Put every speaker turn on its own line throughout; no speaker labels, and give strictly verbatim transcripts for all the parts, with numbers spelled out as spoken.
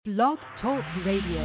Blog Talk Radio.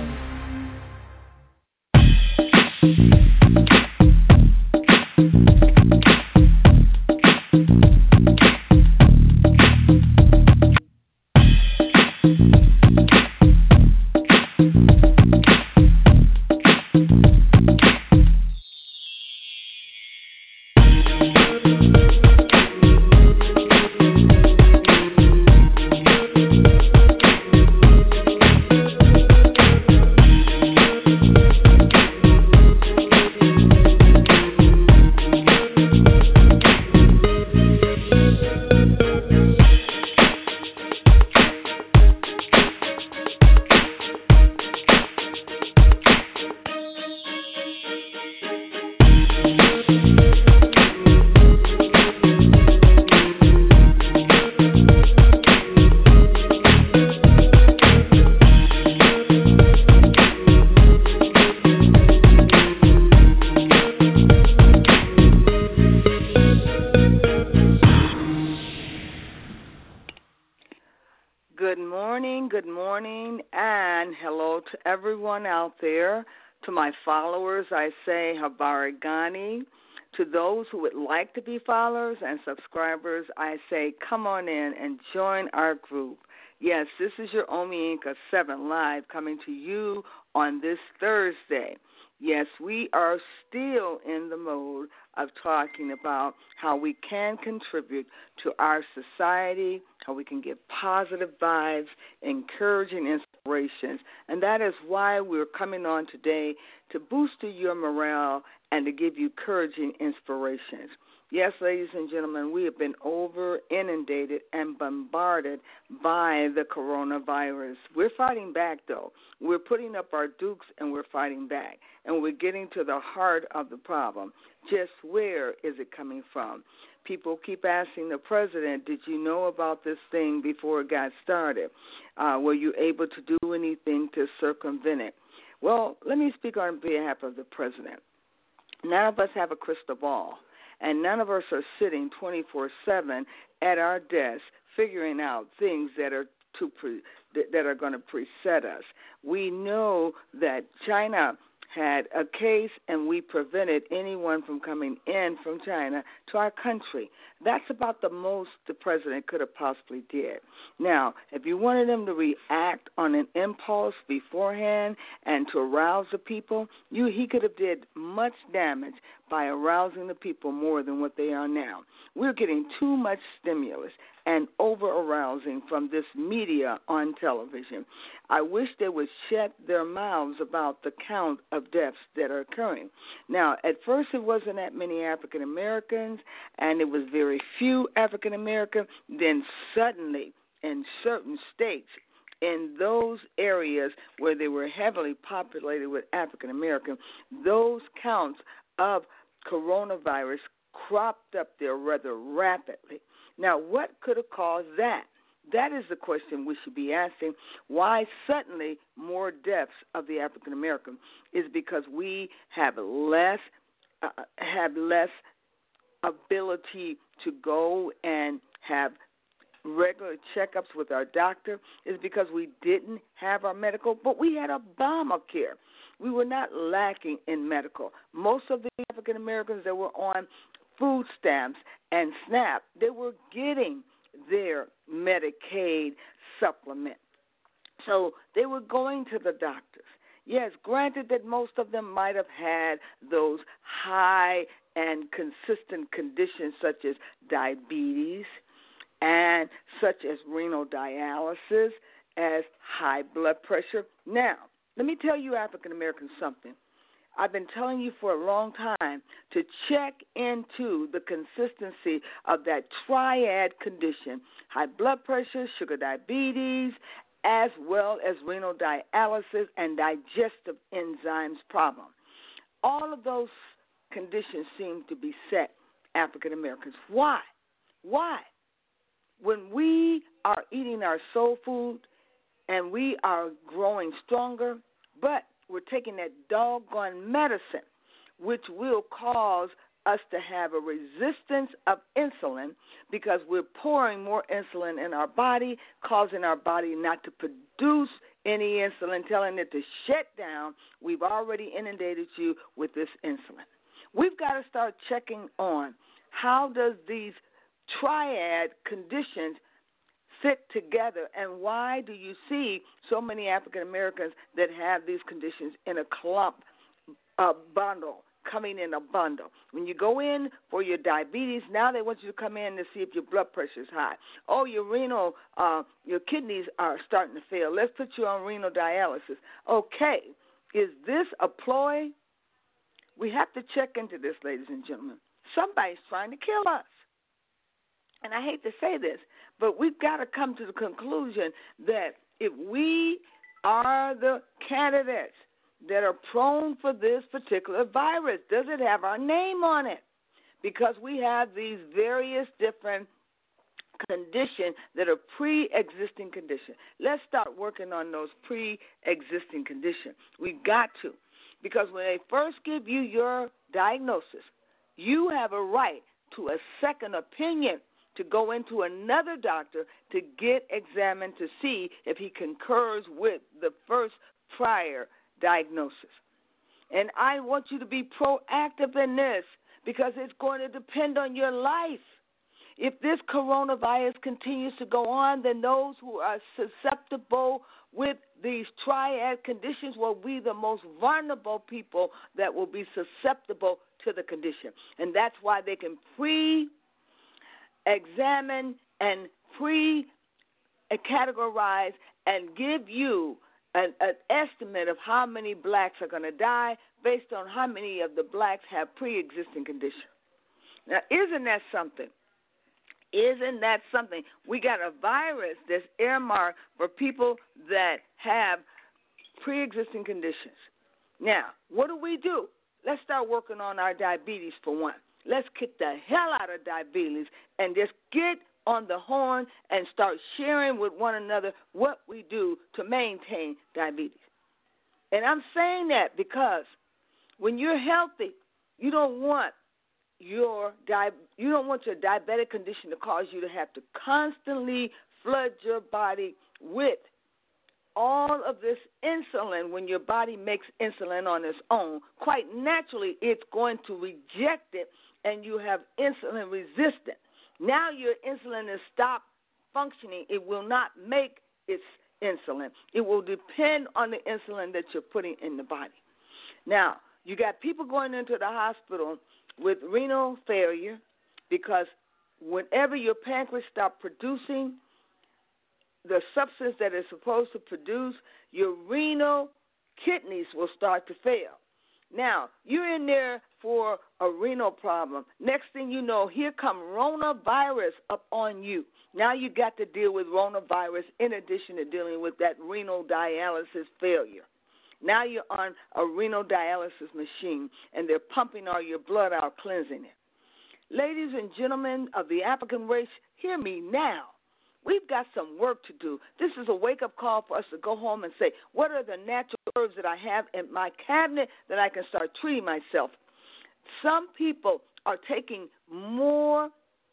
Out there. To my followers, I say Habari Ghani. To those who would like to be followers and subscribers, I say come on in and join our group. Yes, this is your Omi Inca seven Live coming to you on this Thursday. Yes, we are still in the mode of talking about how we can contribute to our society, how we can give positive vibes, encouraging inspirations. And that is why we're coming on today to boost your morale and to give you encouraging inspirations. Yes, ladies and gentlemen, we have been over inundated and bombarded by the coronavirus. We're fighting back, though. We're putting up our dukes and we're fighting back. And we're getting to the heart of the problem. Just where is it coming from? People keep asking the president, did you know about this thing before it got started? Uh, were you able to do anything to circumvent it? Well, let me speak on behalf of the president. None of us have a crystal ball. And none of us are sitting twenty-four seven at our desks figuring out things that are to pre, that are going to preset us. We know that China had a case and we prevented anyone from coming in from China to our country. That's about the most the president could have possibly did. Now, if you wanted him to react on an impulse beforehand and to arouse the people, you he could have did much damage by arousing the people more than what they are now. We're getting too much stimulus and over-arousing from this media on television. I wish they would shut their mouths about the count of deaths that are occurring. Now, at first it wasn't that many African Americans, and it was very few African Americans. Then suddenly, in certain states, in those areas where they were heavily populated with African Americans, those counts of coronavirus cropped up there rather rapidly. Now, what could have caused that? That is the question we should be asking. Why suddenly more deaths of the African American is because we have less uh, have less ability to go and have regular checkups with our doctor. Is because we didn't have our medical, but we had Obamacare. We were not lacking in medical. Most of the African Americans that were on food stamps and SNAP, they were getting their Medicaid supplement. So they were going to the doctors. Yes, granted that most of them might have had those high and consistent conditions such as diabetes and such as renal dialysis, as high blood pressure. Now, let me tell you African Americans something. I've been telling you for a long time to check into the consistency of that triad condition, high blood pressure, sugar diabetes, as well as renal dialysis and digestive enzymes problem. All of those conditions seem to beset African Americans. Why? Why? When we are eating our soul food and we are growing stronger, but we're taking that doggone medicine, which will cause us to have a resistance of insulin because we're pouring more insulin in our body, causing our body not to produce any insulin, telling it to shut down. We've already inundated you with this insulin. We've got to start checking on how does these triad conditions fit together, and why do you see so many African Americans that have these conditions in a clump, a bundle, coming in a bundle? When you go in for your diabetes, now they want you to come in to see if your blood pressure is high. Oh, your renal, uh, your kidneys are starting to fail. Let's put you on renal dialysis. Okay, is this a ploy? We have to check into this, ladies and gentlemen. Somebody's trying to kill us. And I hate to say this, but we've got to come to the conclusion that if we are the candidates that are prone for this particular virus, does it have our name on it? Because we have these various different conditions that are pre-existing conditions. Let's start working on those pre-existing conditions. We've got to. Because when they first give you your diagnosis, you have a right to a second opinion, to go into another doctor to get examined to see if he concurs with the first prior diagnosis. And I want you to be proactive in this, because it's going to depend on your life. If this coronavirus continues to go on, then those who are susceptible with these triad conditions will be the most vulnerable people that will be susceptible to the condition. And that's why they can pre-examine and pre-categorize and give you an, an estimate of how many blacks are going to die based on how many of the blacks have pre-existing conditions. Now, isn't that something? Isn't that something? We got a virus that's earmarked for people that have pre-existing conditions. Now, what do we do? Let's start working on our diabetes for one. Let's kick the hell out of diabetes and just get on the horn and start sharing with one another what we do to maintain diabetes. And I'm saying that because when you're healthy, you don't want your di- you don't want your diabetic condition to cause you to have to constantly flood your body with all of this insulin. When your body makes insulin on its own, quite naturally it's going to reject it, and you have insulin resistance. Now your insulin has stopped functioning. It will not make its insulin. It will depend on the insulin that you're putting in the body. Now, you got people going into the hospital with renal failure because whenever your pancreas stops producing the substance that it's supposed to produce, your renal kidneys will start to fail. Now, you're in there for a renal problem. Next thing you know, here come coronavirus up on you. Now you got to deal with coronavirus in addition to dealing with that renal dialysis failure. Now you're on a renal dialysis machine, and they're pumping all your blood out, cleansing it. Ladies and gentlemen of the African race, hear me now. We've got some work to do. This is a wake-up call for us to go home and say, what are the natural herbs that I have in my cabinet that I can start treating myself? Some people are taking more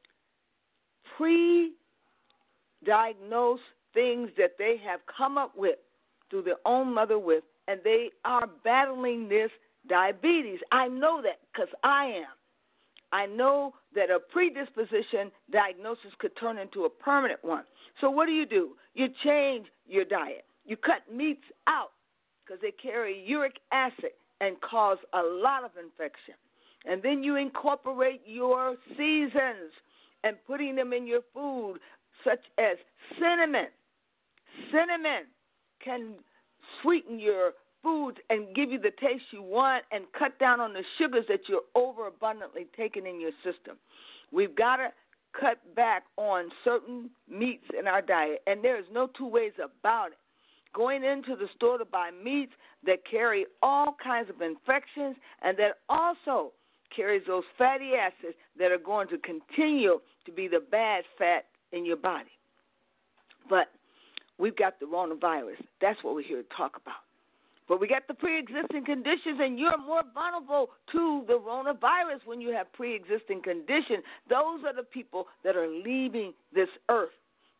pre-diagnosed things that they have come up with through their own mother with, and they are battling this diabetes. I know that because I am. I know that a predisposition diagnosis could turn into a permanent one. So what do you do? You change your diet. You cut meats out because they carry uric acid and cause a lot of infection. And then you incorporate your seasons and putting them in your food, such as cinnamon. Cinnamon can sweeten your foods and give you the taste you want and cut down on the sugars that you're overabundantly taking in your system. We've got to cut back on certain meats in our diet, and there is no two ways about it. Going into the store to buy meats that carry all kinds of infections and that also carries those fatty acids that are going to continue to be the bad fat in your body. But we've got the coronavirus. That's what we're here to talk about. But we got the pre-existing conditions, and you're more vulnerable to the coronavirus when you have pre-existing conditions. Those are the people that are leaving this earth.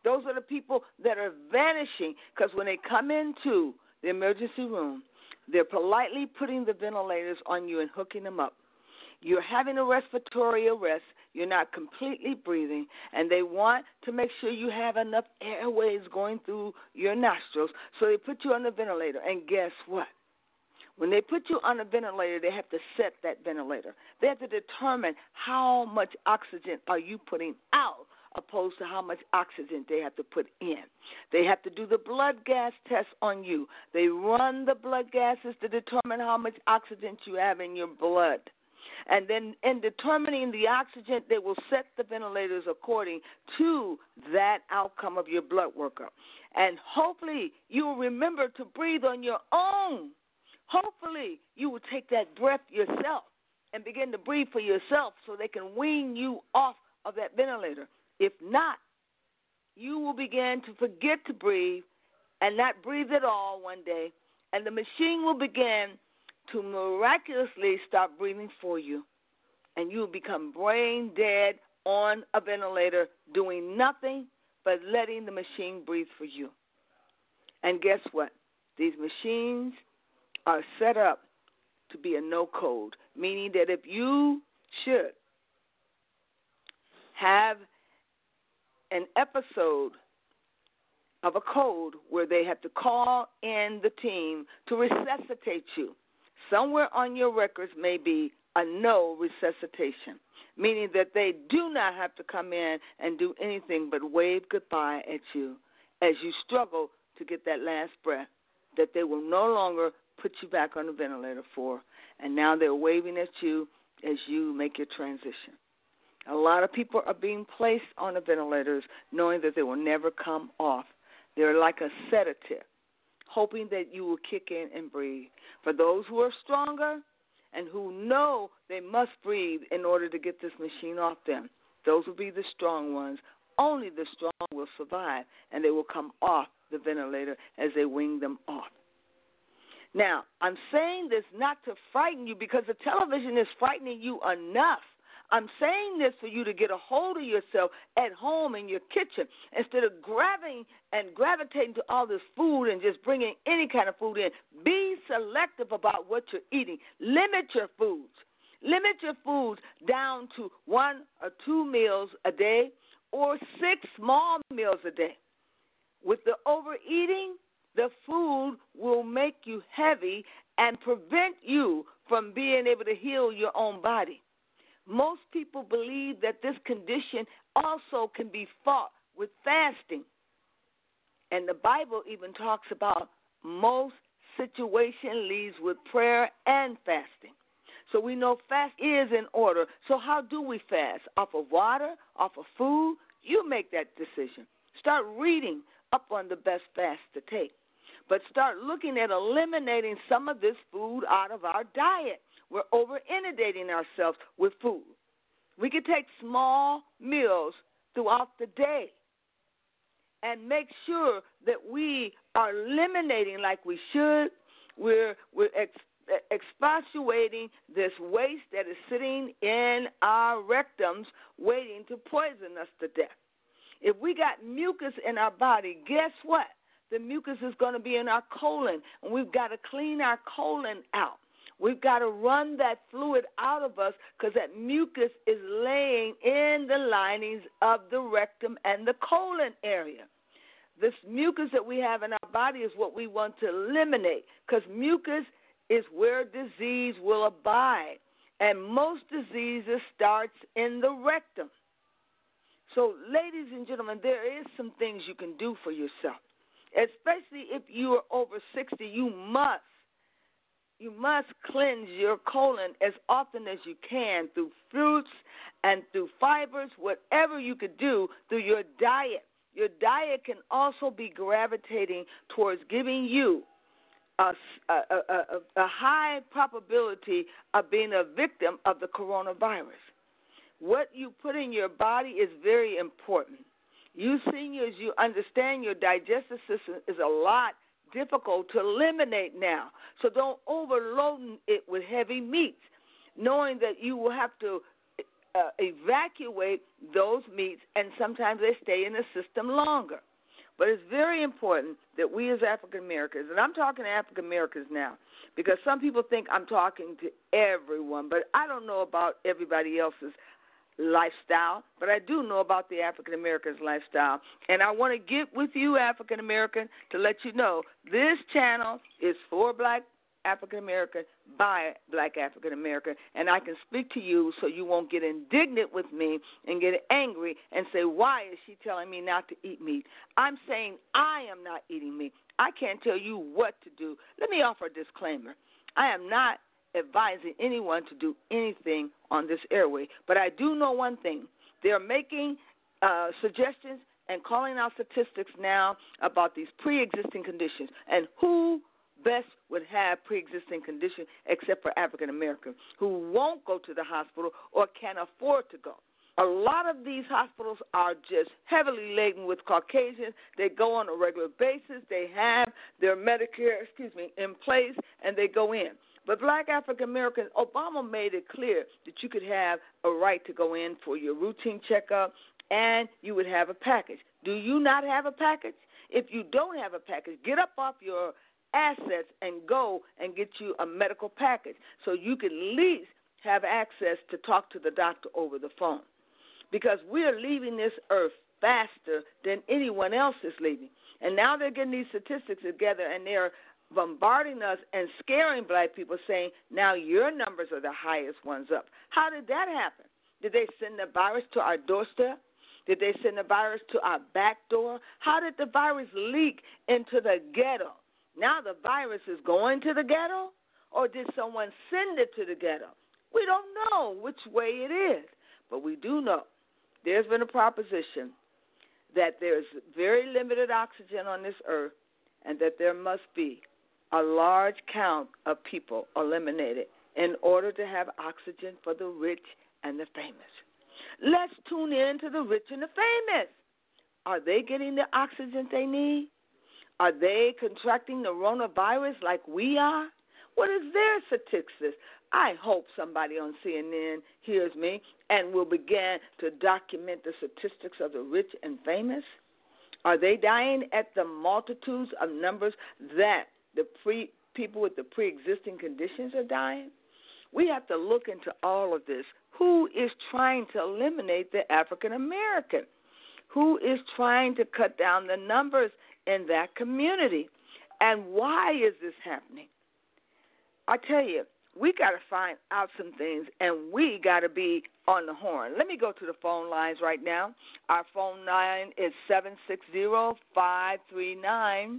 Those are the people that are vanishing, because when they come into the emergency room, they're politely putting the ventilators on you and hooking them up. You're having a respiratory arrest. You're not completely breathing, and they want to make sure you have enough airways going through your nostrils, so they put you on the ventilator. And guess what? When they put you on a ventilator, they have to set that ventilator. They have to determine how much oxygen are you putting out, opposed to how much oxygen they have to put in. They have to do the blood gas test on you. They run the blood gases to determine how much oxygen you have in your blood. And then in determining the oxygen, they will set the ventilators according to that outcome of your blood workup. And hopefully you will remember to breathe on your own. Hopefully you will take that breath yourself and begin to breathe for yourself so they can wean you off of that ventilator. If not, you will begin to forget to breathe and not breathe at all one day, and the machine will begin to miraculously stop breathing for you, and you will become brain dead on a ventilator, doing nothing but letting the machine breathe for you. And guess what? These machines are set up to be a no code, meaning that if you should have an episode of a code where they have to call in the team to resuscitate you, somewhere on your records may be a no resuscitation, meaning that they do not have to come in and do anything but wave goodbye at you as you struggle to get that last breath that they will no longer put you back on the ventilator for, and now they're waving at you as you make your transition. A lot of people are being placed on the ventilators knowing that they will never come off. They're like a sedative, hoping that you will kick in and breathe. For those who are stronger and who know they must breathe in order to get this machine off them, those will be the strong ones. Only the strong will survive, and they will come off the ventilator as they wing them off. Now, I'm saying this not to frighten you, because the television is frightening you enough. I'm saying this for you to get a hold of yourself at home in your kitchen, instead of grabbing and gravitating to all this food and just bringing any kind of food in. Be selective about what you're eating. Limit your foods. Limit your foods down to one or two meals a day or six small meals a day. With the overeating, the food will make you heavy and prevent you from being able to heal your own body. Most people believe that this condition also can be fought with fasting. And the Bible even talks about most situation leads with prayer and fasting. So we know fast is in order. So how do we fast? Off of water? Off of food? You make that decision. Start reading up on the best fast to take. But start looking at eliminating some of this food out of our diet. We're over-inundating ourselves with food. We can take small meals throughout the day and make sure that we are eliminating like we should. We're, we're ex- expurgating this waste that is sitting in our rectums waiting to poison us to death. If we got mucus in our body, guess what? The mucus is going to be in our colon, and we've got to clean our colon out. We've got to run that fluid out of us, because that mucus is laying in the linings of the rectum and the colon area. This mucus that we have in our body is what we want to eliminate, because mucus is where disease will abide, and most diseases starts in the rectum. So, ladies and gentlemen, there is some things you can do for yourself, especially if you are over sixty. You must. You must cleanse your colon as often as you can through fruits and through fibers, whatever you could do through your diet. Your diet can also be gravitating towards giving you a, a, a, a high probability of being a victim of the coronavirus. What you put in your body is very important. You seniors, you understand your digestive system is a lot difficult to eliminate now. So don't overload it with heavy meats, knowing that you will have to uh, evacuate those meats, and sometimes they stay in the system longer. But it's very important that we as African Americans, and I'm talking to African Americans now, because some people think I'm talking to everyone, but I don't know about everybody else's lifestyle, but I do know about the African American's lifestyle. And I want to get with you, African American, to let you know this channel is for Black African American by Black African American, and I can speak to you so you won't get indignant with me and get angry and say, why is she telling me not to eat meat? I'm saying I am not eating meat. I can't tell you what to do. Let me offer a disclaimer. I am not advising anyone to do anything on this airway, but I do know one thing. They're making uh, suggestions and calling out statistics now about these pre-existing conditions, and who best would have pre-existing conditions except for African Americans who won't go to the hospital or can't afford to go. A lot of these hospitals are just heavily laden with Caucasians. They go on a regular basis. They have their Medicare, excuse me, in place, and they go in. But Black African Americans, Obama made it clear that you could have a right to go in for your routine checkup, and you would have a package. Do you not have a package? If you don't have a package, get up off your assets and go and get you a medical package so you can at least have access to talk to the doctor over the phone, because we're leaving this earth faster than anyone else is leaving. And now they're getting these statistics together, and they're bombarding us and scaring Black people, saying now your numbers are the highest ones up. How did that happen? Did they send the virus to our doorstep? Did they send the virus to our back door? How did the virus leak into the ghetto? Now the virus is going to the ghetto, or did someone send it to the ghetto? We don't know which way it is, but we do know there's been a proposition that there's very limited oxygen on this earth, and that there must be a large count of people eliminated in order to have oxygen for the rich and the famous. Let's tune in to the rich and the famous. Are they getting the oxygen they need? Are they contracting the coronavirus like we are? What is their statistics? I hope somebody on C N N hears me and will begin to document the statistics of the rich and famous. Are they dying at the multitudes of numbers that the pre people with the pre-existing conditions are dying? We have to look into all of this. Who is trying to eliminate the African American? Who is trying to cut down the numbers in that community? And why is this happening? I tell you, we got to find out some things, and we got to be on the horn. Let me go to the phone lines right now. Our phone line is seven six zero, five three nine,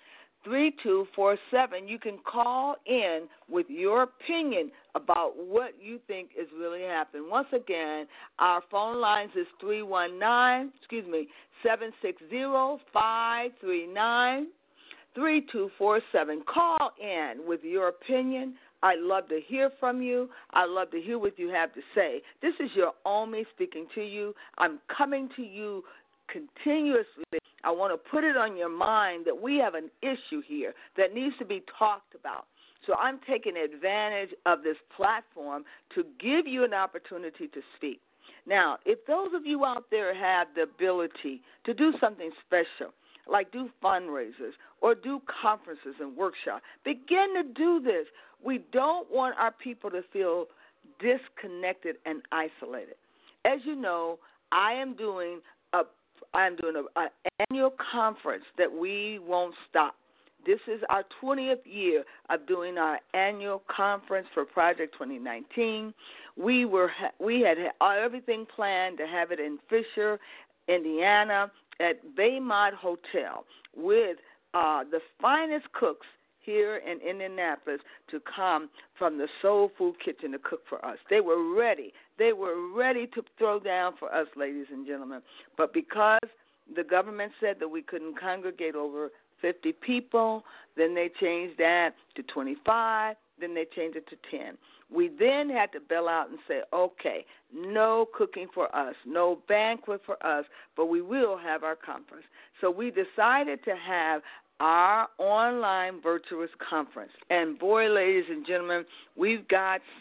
three two four seven. You can call in with your opinion about what you think is really happening. Once again, our phone lines is three one nine, excuse me, seven six zero, five three nine, three two four seven. Call in with your opinion. I'd love to hear from you. I'd love to hear what you have to say. This is your Omi speaking to you. I'm coming to you continuously. I want to put it on your mind that we have an issue here that needs to be talked about. So I'm taking advantage of this platform to give you an opportunity to speak. Now, if those of you out there have the ability to do something special, like do fundraisers or do conferences and workshops, begin to do this. We don't want our people to feel disconnected and isolated. As you know, I am doing a I am doing an annual conference that we won't stop. This is our twentieth year of doing our annual conference for Project twenty nineteen. We were we had everything planned to have it in Fisher, Indiana, at Baymont Hotel with uh, the finest cooks here in Indianapolis to come from the Soul Food Kitchen to cook for us. They were ready. They were ready to throw down for us, ladies and gentlemen. But because the government said that we couldn't congregate over fifty people, then they changed that to twenty-five, then they changed it to ten. We then had to bail out and say, okay, no cooking for us, no banquet for us, but we will have our conference. So we decided to have our online virtuous conference. And boy, ladies and gentlemen, we've got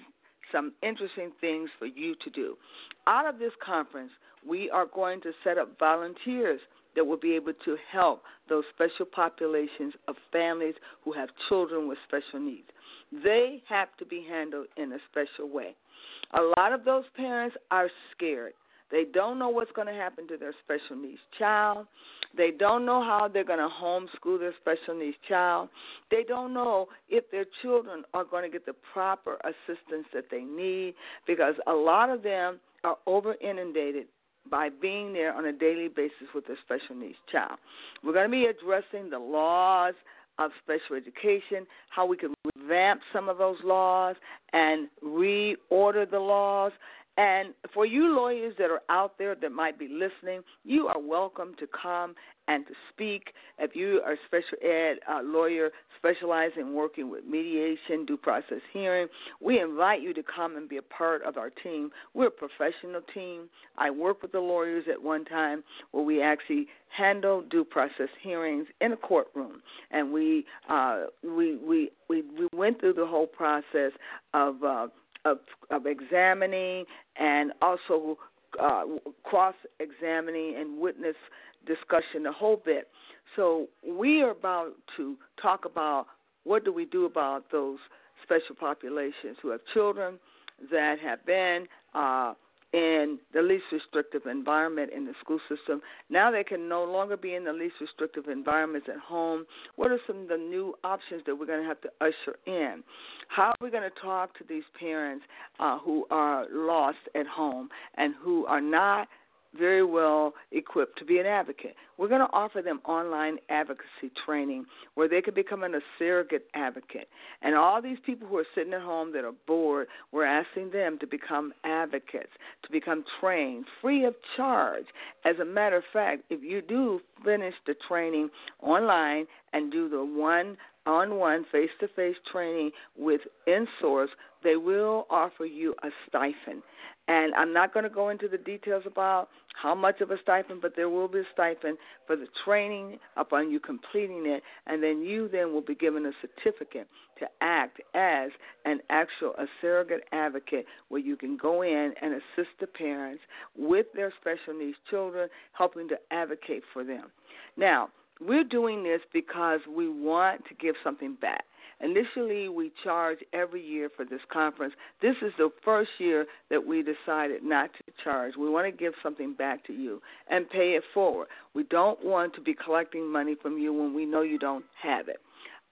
some interesting things for you to do. Out of this conference, we are going to set up volunteers that will be able to help those special populations of families who have children with special needs. They have to be handled in a special way. A lot of those parents are scared. They don't know what's going to happen to their special needs child. They don't know how they're going to homeschool their special needs child. They don't know if their children are going to get the proper assistance that they need, because a lot of them are over inundated by being there on a daily basis with their special needs child. We're going to be addressing the laws of special education, how we can revamp some of those laws and reorder the laws. And for you lawyers that are out there that might be listening, you are welcome to come and to speak. If you are a special ed uh, lawyer specializing in working with mediation, due process hearing, we invite you to come and be a part of our team. We're a professional team. I worked with the lawyers at one time where we actually handle due process hearings in a courtroom, and we uh, we, we we we went through the whole process of uh, Of, of examining and also uh, cross-examining and witness discussion, the whole bit. So we are about to talk about what do we do about those special populations who have children that have been uh, in the least restrictive environment in the school system. Now they can no longer be in the least restrictive environments at home. What are some of the new options that we're going to have to usher in? How are we going to talk to these parents uh, who are lost at home and who are not very well equipped to be an advocate? We're going to offer them online advocacy training where they can become a surrogate advocate. And all these people who are sitting at home that are bored, we're asking them to become advocates, to become trained free of charge. As a matter of fact, if you do finish the training online and do the one-on-one face-to-face training with InSource, they will offer you a stipend. And I'm not going to go into the details about how much of a stipend, but there will be a stipend for the training upon you completing it, and then you then will be given a certificate to act as an actual a surrogate advocate where you can go in and assist the parents with their special needs children, helping to advocate for them. Now, we're doing this because we want to give something back. Initially, we charge every year for this conference. This is the first year that we decided not to charge. We want to give something back to you and pay it forward. We don't want to be collecting money from you when we know you don't have it.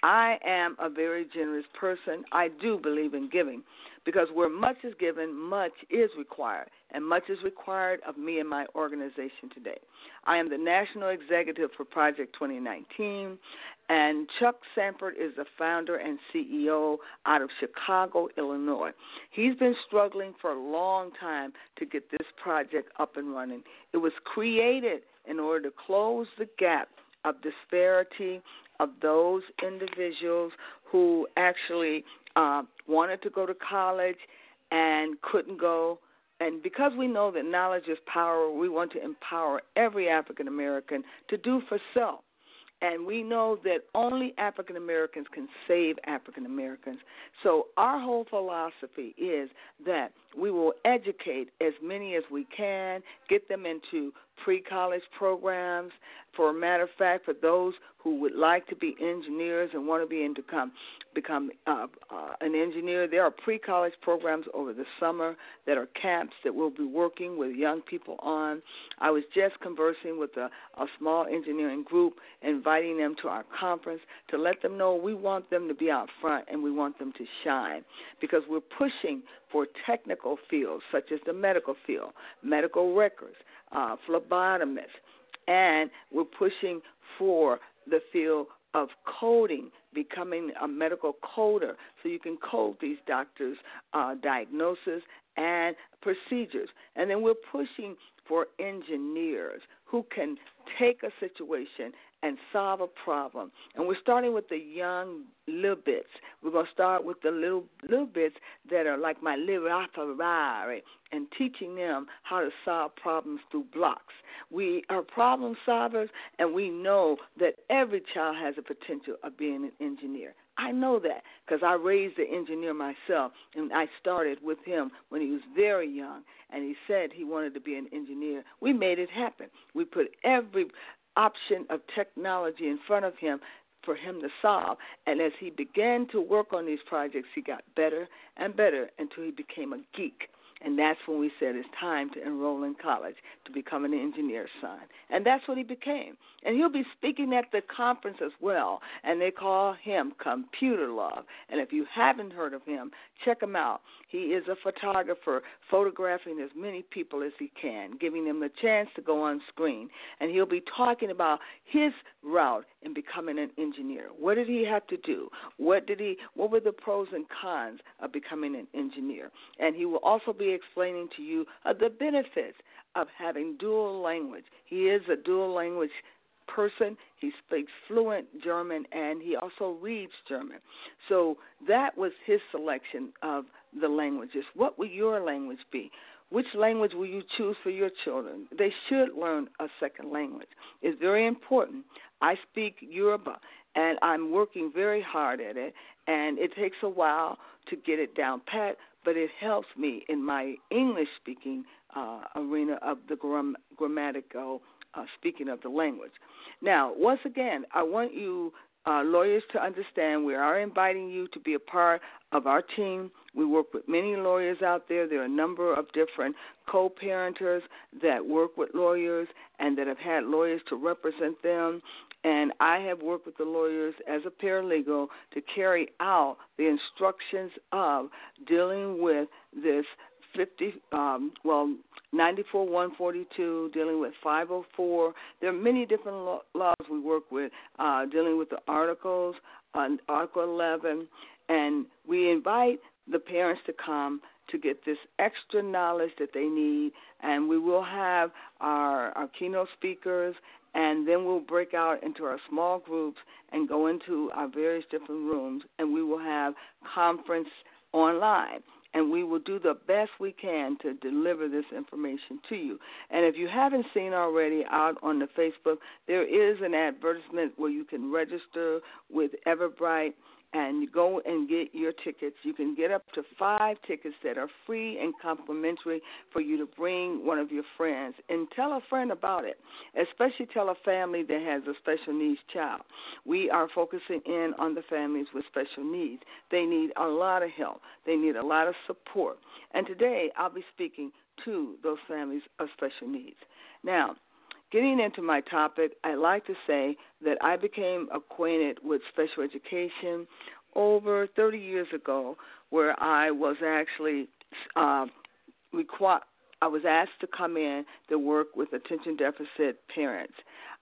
I am a very generous person. I do believe in giving because where much is given, much is required, and much is required of me and my organization today. I am the National Executive for Project twenty nineteen, and Chuck Sanford is the founder and C E O out of Chicago, Illinois. He's been struggling for a long time to get this project up and running. It was created in order to close the gap of disparity of those individuals who actually uh, wanted to go to college and couldn't go. And because we know that knowledge is power, we want to empower every African American to do for self. And we know that only African Americans can save African Americans. So our whole philosophy is that we will educate as many as we can, get them into pre-college programs. For a matter of fact, for those who would like to be engineers and want to be in to come, become uh, uh, an engineer, there are pre-college programs over the summer that are camps that we'll be working with young people on. I was just conversing with a, a small engineering group, inviting them to our conference to let them know we want them to be out front and we want them to shine because we're pushing for technical fields such as the medical field, medical records, uh, phlebotomists, and we're pushing for the field of coding, becoming a medical coder so you can code these doctors' uh, diagnoses and procedures. And then we're pushing for engineers who can take a situation and solve a problem. And we're starting with the young little bits. We're going to start with the little little bits that are like my little Ferrari and teaching them how to solve problems through blocks. We are problem solvers, and we know that every child has a potential of being an engineer. I know that because I raised an engineer myself, and I started with him when he was very young, and he said he wanted to be an engineer. We made it happen. We put every option of technology in front of him for him to solve, and as he began to work on these projects, he got better and better until he became a geek. And that's when we said it's time to enroll in college to become an engineer's son. And that's what he became. And he'll be speaking at the conference as well, and they call him Computer Love. And if you haven't heard of him, check him out. He is a photographer photographing as many people as he can, giving them the chance to go on screen. And he'll be talking about his route in becoming an engineer. What did he have to do? What did he? What were the pros and cons of becoming an engineer? And he will also be explaining to you uh, the benefits of having dual language. He is a dual language person. He speaks fluent German, and he also reads German. So that was his selection of the languages. What will your language be? Which language will you choose for your children? They should learn a second language. It's very important. I speak Yoruba, and I'm working very hard at it, and it takes a while to get it down pat, but it helps me in my English-speaking uh, arena of the gram- grammatical uh, speaking of the language. Now, once again, I want you uh, lawyers to understand we are inviting you to be a part of our team. We work with many lawyers out there. There are a number of different co-parenters that work with lawyers and that have had lawyers to represent them. And I have worked with the lawyers as a paralegal to carry out the instructions of dealing with this fifty, um, well, ninety-four one forty-two, dealing with five oh four. There are many different lo- laws we work with, uh, dealing with the articles, uh, Article eleven, and we invite the parents to come to get this extra knowledge that they need, and we will have our, our keynote speakers, and then we'll break out into our small groups and go into our various different rooms, and we will have conference online. And we will do the best we can to deliver this information to you. And if you haven't seen already out on the Facebook, there is an advertisement where you can register with Everbright and you go and get your tickets. You can get up to five tickets that are free and complimentary for you to bring one of your friends. And tell a friend about it, especially tell a family that has a special needs child. We are focusing in on the families with special needs. They need a lot of help. They need a lot of support. And today I'll be speaking to those families of special needs. Now, getting into my topic, I like to say that I became acquainted with special education over thirty years ago, where I was actually uh, requ- I was asked to come in to work with attention deficit parents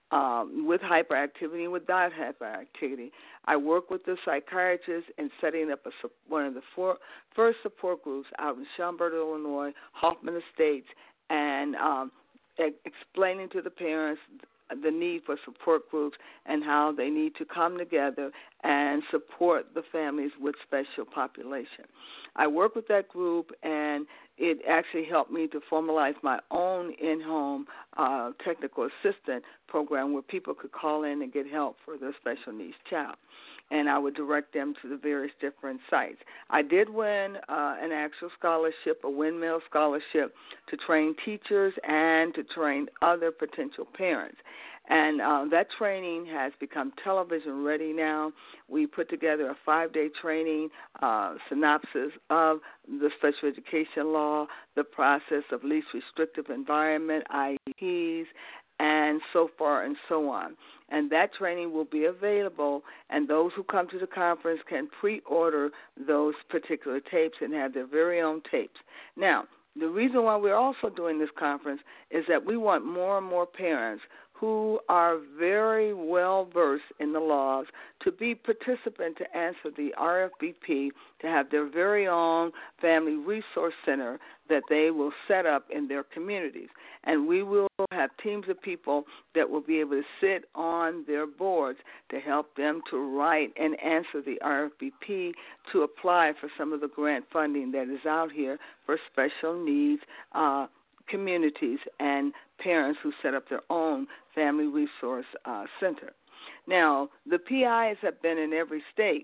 um, with hyperactivity and without hyperactivity. I work with the psychiatrist in setting up a, one of the four, first support groups out in Schaumburg, Illinois, Hoffman Estates, and um, explaining to the parents the need for support groups and how they need to come together and support the families with special population. I work with that group, and it actually helped me to formalize my own in-home uh, technical assistant program where people could call in and get help for their special needs child. And I would direct them to the various different sites. I did win uh, an actual scholarship, a windmill scholarship, to train teachers and to train other potential parents. And uh, that training has become television ready now. We put together a five-day training uh, synopsis of the special education law, the process of least restrictive environment, I E Ps, and so far and so on. And that training will be available, and those who come to the conference can pre-order those particular tapes and have their very own tapes. Now, the reason why we're also doing this conference is that we want more and more parents who are very well versed in the laws to be participant to answer the R F B P, to have their very own family resource center that they will set up in their communities. And we will have teams of people that will be able to sit on their boards to help them to write and answer the R F B P to apply for some of the grant funding that is out here for special needs uh, communities and parents who set up their own family resource uh, center. Now, the P Is have been in every state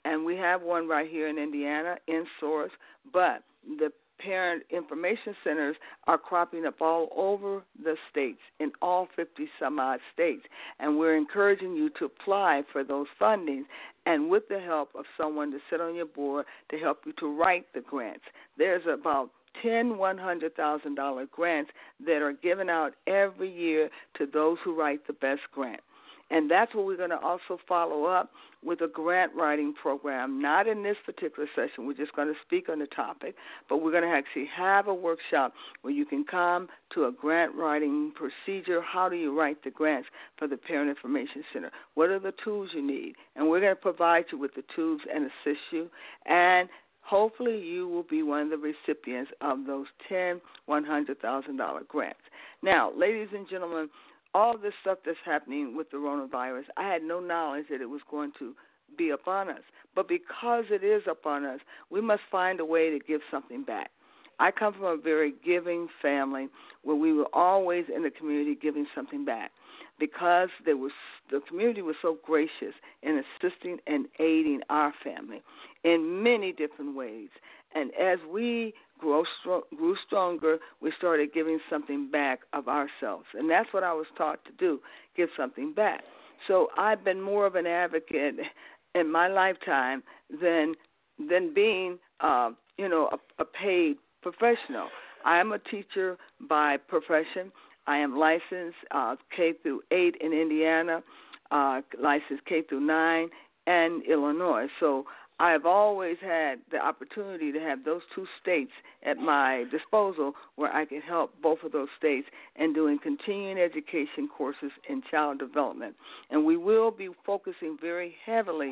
and we have one right here in Indiana, in Source, but the parent information centers are cropping up all over the states, in all fifty some odd states, and we're encouraging you to apply for those fundings, and with the help of someone to sit on your board to help you to write the grants. There's about ten one hundred thousand dollars grants that are given out every year to those who write the best grant. And that's what we're going to also follow up with a grant writing program, not in this particular session. We're just going to speak on the topic, but we're going to actually have a workshop where you can come to a grant writing procedure. How do you write the grants for the Parent Information Center? What are the tools you need? And we're going to provide you with the tools and assist you. And hopefully you will be one of the recipients of those ten one hundred thousand dollars grants. Now, ladies and gentlemen, all this stuff that's happening with the coronavirus, I had no knowledge that it was going to be upon us. But because it is upon us, we must find a way to give something back. I come from a very giving family where we were always in the community giving something back because there was, the community was so gracious in assisting and aiding our family in many different ways. And as we grow strong, grew stronger, we started giving something back of ourselves. And that's what I was taught to do, give something back. So I've been more of an advocate in my lifetime than than being, uh, you know, a, a paid professional. I am a teacher by profession. I am licensed uh, K through eight in Indiana, uh, licensed K through nine, and Illinois. So I have always had the opportunity to have those two states at my disposal where I can help both of those states in doing continuing education courses in child development. And we will be focusing very heavily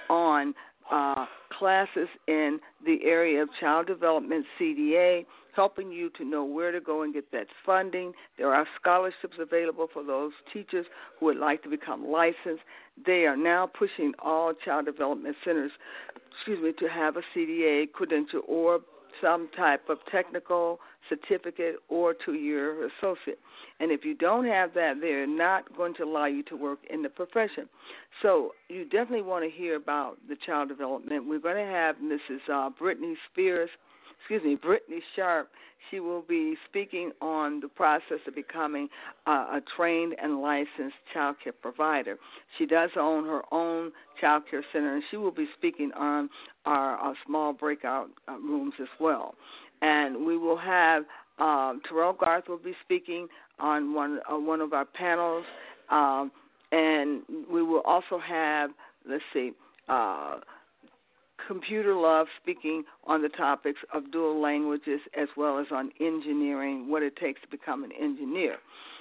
on uh, classes in the area of child development, C D A, helping you to know where to go and get that funding. There are scholarships available for those teachers who would like to become licensed. They are now pushing all child development centers, excuse me, to have a C D A credential or some type of technical certificate or two-year associate. And if you don't have that, they're not going to allow you to work in the profession. So you definitely want to hear about the child development. We're going to have Missus Uh, Brittany Spears, excuse me, Brittany Sharp. She will be speaking on the process of becoming uh, a trained and licensed child care provider. She does own her own child care center, and she will be speaking on our, our small breakout uh, rooms as well. And we will have um, Terrell Garth will be speaking on one uh, one of our panels, um, and we will also have, let's see, uh, Computer Love speaking on the topics of dual languages as well as on engineering, what it takes to become an engineer.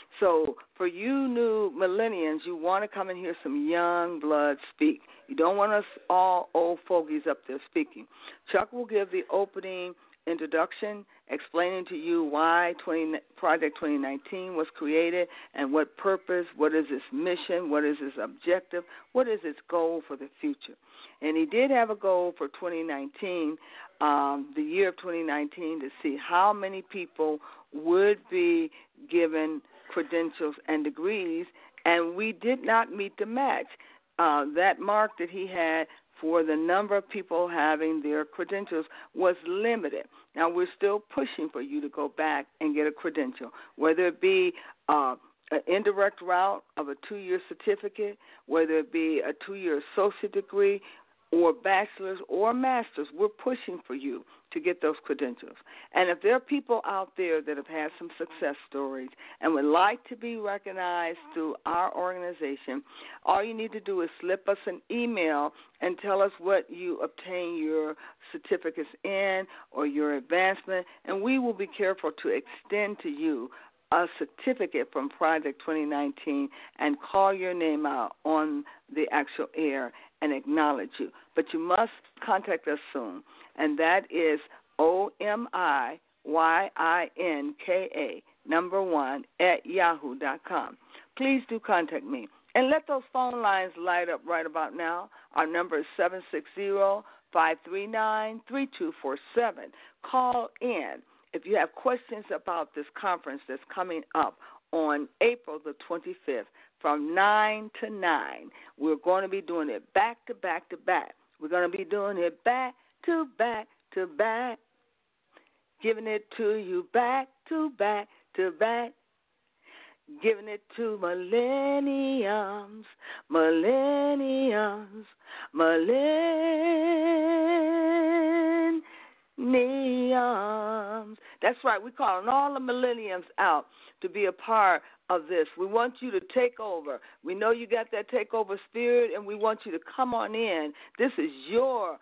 So for you new millennials, you want to come and hear some young blood speak. You don't want us all old fogies up there speaking. Chuck will give the opening introduction, explaining to you why twenty, Project twenty nineteen was created and what purpose, what is its mission, what is its objective, what is its goal for the future. And he did have a goal for twenty nineteen, um, the year of twenty nineteen, to see how many people would be given credentials and degrees, and we did not meet the match. Uh, that mark that he had for the number of people having their credentials was limited. Now, we're still pushing for you to go back and get a credential, whether it be uh, an indirect route of a two-year certificate, whether it be a two-year associate degree, or bachelor's or master's. We're pushing for you to get those credentials. And if there are people out there that have had some success stories and would like to be recognized through our organization, all you need to do is slip us an email and tell us what you obtain your certificates in or your advancement, and we will be careful to extend to you a certificate from Project twenty nineteen and call your name out on the actual air and acknowledge you. But you must contact us soon, and that is O M I Y I N K A, number one, at yahoo dot com. Please do contact me. And let those phone lines light up right about now. Our number is seven six zero, five three nine, three two four seven. Call in if you have questions about this conference that's coming up on April the twenty-fifth from nine to nine. We're going to be doing it back to back to back We're going to be doing it back to back to back, giving it to you back to back to back, giving it to millenniums, millenniums, millenniums. That's right. We're calling all the millenniums out to be a part of this. We want you to take over. We know you got that takeover spirit, and we want you to come on in. This is your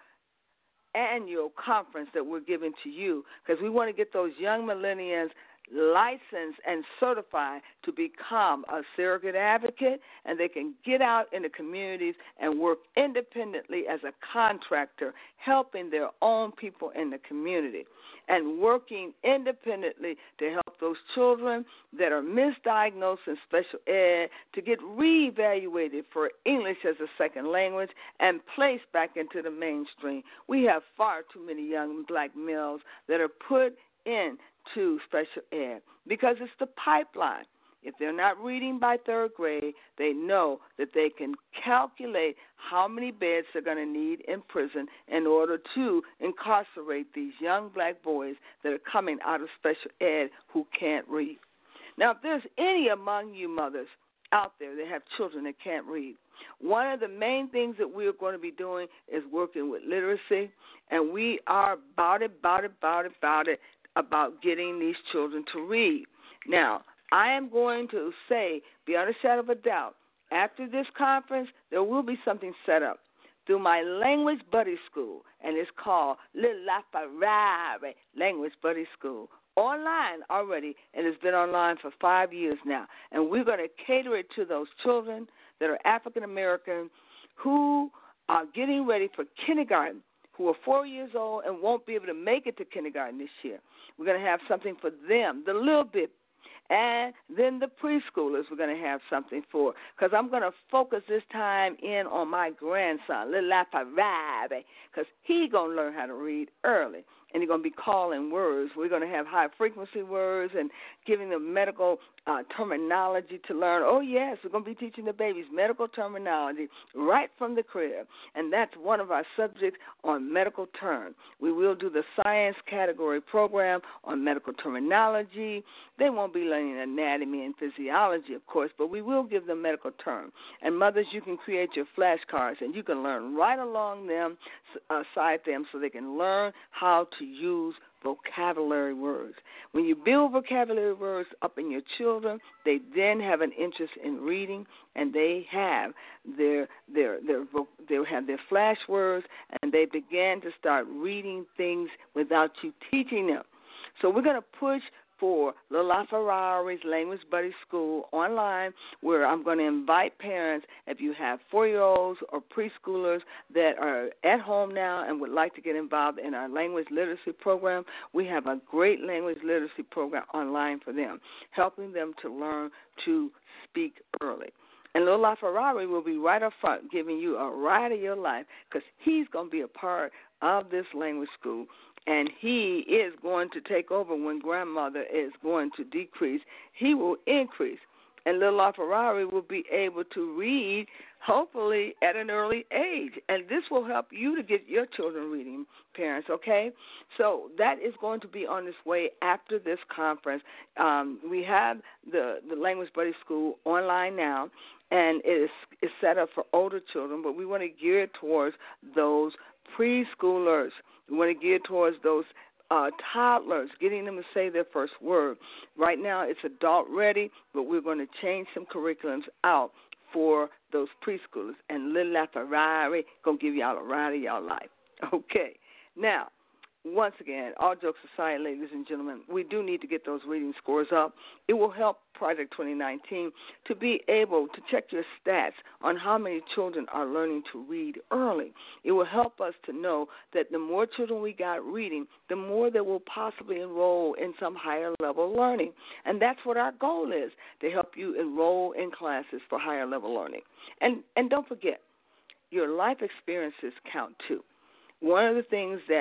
annual conference that we're giving to you because we want to get those young millennials licensed and certified to become a surrogate advocate, and they can get out in the communities and work independently as a contractor, helping their own people in the community and working independently to help those children that are misdiagnosed in special ed to get reevaluated for English as a second language and placed back into the mainstream. We have far too many young black males that are put in to special ed because it's the pipeline. If they're not reading by third grade, they know that they can calculate how many beds they're going to need in prison in order to incarcerate these young black boys that are coming out of special ed who can't read. Now, if there's any among you mothers out there that have children that can't read, one of the main things that we are going to be doing is working with literacy, and we are about it, about it, about it, about it, about getting these children to read. Now, I am going to say, beyond a shadow of a doubt, after this conference, there will be something set up through my Language Buddy School, and it's called Le La Ferrari Language Buddy School. Online already, and it's been online for five years now. And we're going to cater it to those children that are African American who are getting ready for kindergarten, who are four years old and won't be able to make it to kindergarten this year. We're going to have something for them, the little bit. And then the preschoolers we're going to have something for, because I'm going to focus this time in on my grandson, Little Lafayette, because he's going to learn how to read early, and he's going to be calling words. We're going to have high-frequency words and giving them medical uh, terminology to learn. Oh, yes, we're going to be teaching the babies medical terminology right from the crib, and that's one of our subjects on medical term. We will do the science category program on medical terminology. They won't be learning anatomy and physiology, of course, but we will give them medical term. And mothers, you can create your flashcards, and you can learn right along them, uh, side them, so they can learn how to use vocabulary words. When you build vocabulary words up in your children, they then have an interest in reading, and they have their their their they have their flash words, and they begin to start reading things without you teaching them. So we're going to push for Lola Ferrari's Language Buddy School online, where I'm going to invite parents, if you have four-year-olds or preschoolers that are at home now and would like to get involved in our language literacy program, we have a great language literacy program online for them, helping them to learn to speak early. And Lola Ferrari will be right up front giving you a ride of your life because he's going to be a part of this language school. And he is going to take over when grandmother is going to decrease. He will increase. And little Ferrari will be able to read, hopefully, at an early age. And this will help you to get your children reading, parents, okay? So that is going to be on its way after this conference. Um, we have the, the Language Buddy School online now, and it is, is set up for older children, but we want to gear it towards those preschoolers. We want to gear towards those uh, toddlers, getting them to say their first word. Right now it's adult ready, but we're going to change some curriculums out for those preschoolers. And Little Ferrari going to give y'all a ride of y'all life. Okay. Now, once again, all jokes aside, ladies and gentlemen, we do need to get those reading scores up. It will help Project twenty nineteen to be able to check your stats on how many children are learning to read early. It will help us to know that the more children we got reading, the more they will possibly enroll in some higher level learning. And that's what our goal is, to help you enroll in classes for higher level learning. And and don't forget, your life experiences count too. One of the things that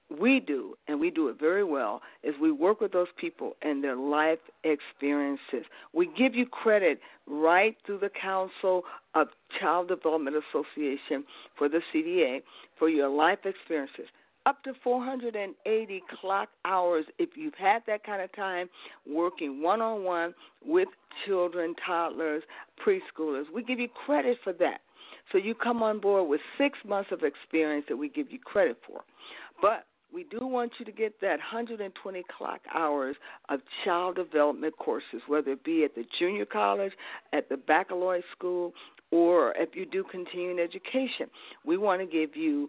we do, and we do it very well, is we work with those people and their life experiences. We give you credit right through the Council of Child Development Association for the C D A for your life experiences. Up to four hundred eighty clock hours if you've had that kind of time working one-on-one with children, toddlers, preschoolers. We give you credit for that. So you come on board with six months of experience that we give you credit for. But we do want you to get that one hundred twenty clock hours of child development courses, whether it be at the junior college, at the baccalaureate school, or if you do continuing education. We want to give you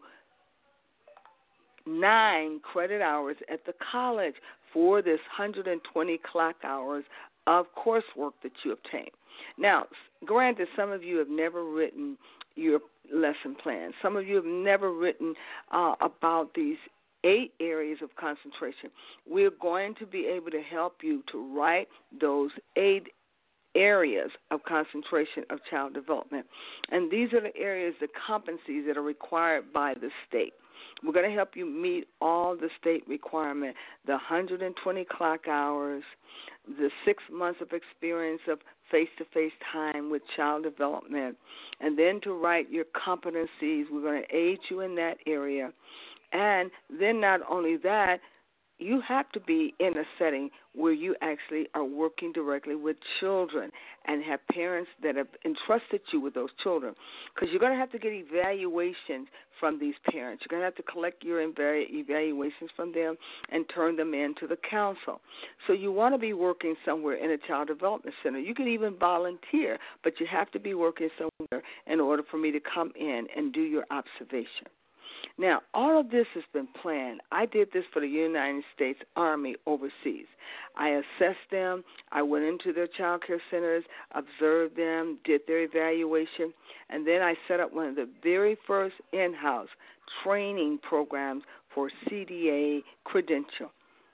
nine credit hours at the college for this one hundred twenty clock hours of coursework that you obtain. Now, granted, some of you have never written your lesson plan. Some of you have never written uh, about these eight areas of concentration. We're going to be able to help you to write those eight areas of concentration of child development. And these are the areas, the competencies that are required by the state. We're going to help you meet all the state requirement, the one hundred twenty clock hours, the six months of experience of face-to-face time with child development, and then to write your competencies. We're going to aid you in that area. And then not only that, you have to be in a setting where you actually are working directly with children and have parents that have entrusted you with those children, because you're going to have to get evaluations from these parents. You're going to have to collect your evaluations from them and turn them in to the council. So you want to be working somewhere in a child development center. You can even volunteer, but you have to be working somewhere in order for me to come in and do your observation. Now, all of this has been planned. I did this for the United States Army overseas. I assessed them. I went into their child care centers, observed them, did their evaluation, and then I set up one of the very first in-house training programs for C D A credential.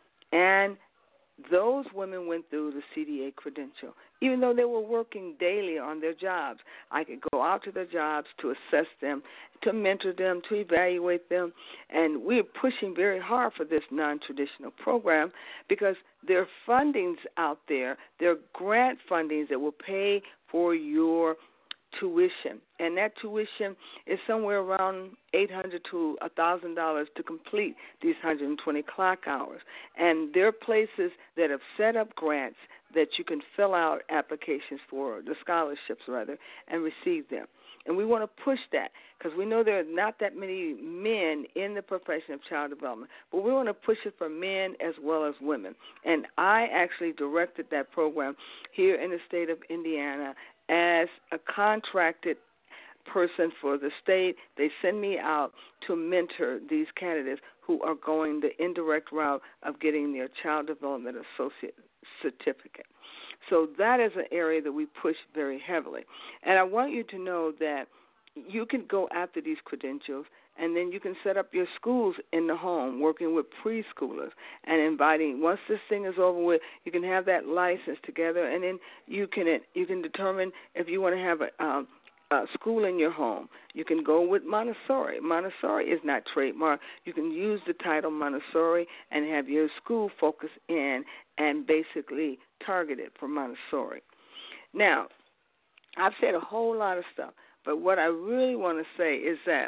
And those women went through the C D A credential, even though they were working daily on their jobs. I could go out to their jobs to assess them, to mentor them, to evaluate them, and we're pushing very hard for this non-traditional program because there are fundings out there, there are grant fundings that will pay for your tuition, and that tuition is somewhere around eight hundred dollars to one thousand dollars to complete these one hundred twenty clock hours. And there are places that have set up grants that you can fill out applications for, the scholarships rather, and receive them. And we want to push that because we know there are not that many men in the profession of child development, but we want to push it for men as well as women. And I actually directed that program here in the state of Indiana as a contracted person for the state. They send me out to mentor these candidates who are going the indirect route of getting their child development associate certificate. So that is an area that we push very heavily. And I want you to know that you can go after these credentials, and then you can set up your schools in the home, working with preschoolers and inviting. Once this thing is over with, you can have that license together, and then you can you can determine if you want to have a, um, a school in your home. You can go with Montessori. Montessori is not trademarked. You can use the title Montessori and have your school focus in and basically target it for Montessori. Now, I've said a whole lot of stuff, but what I really want to say is that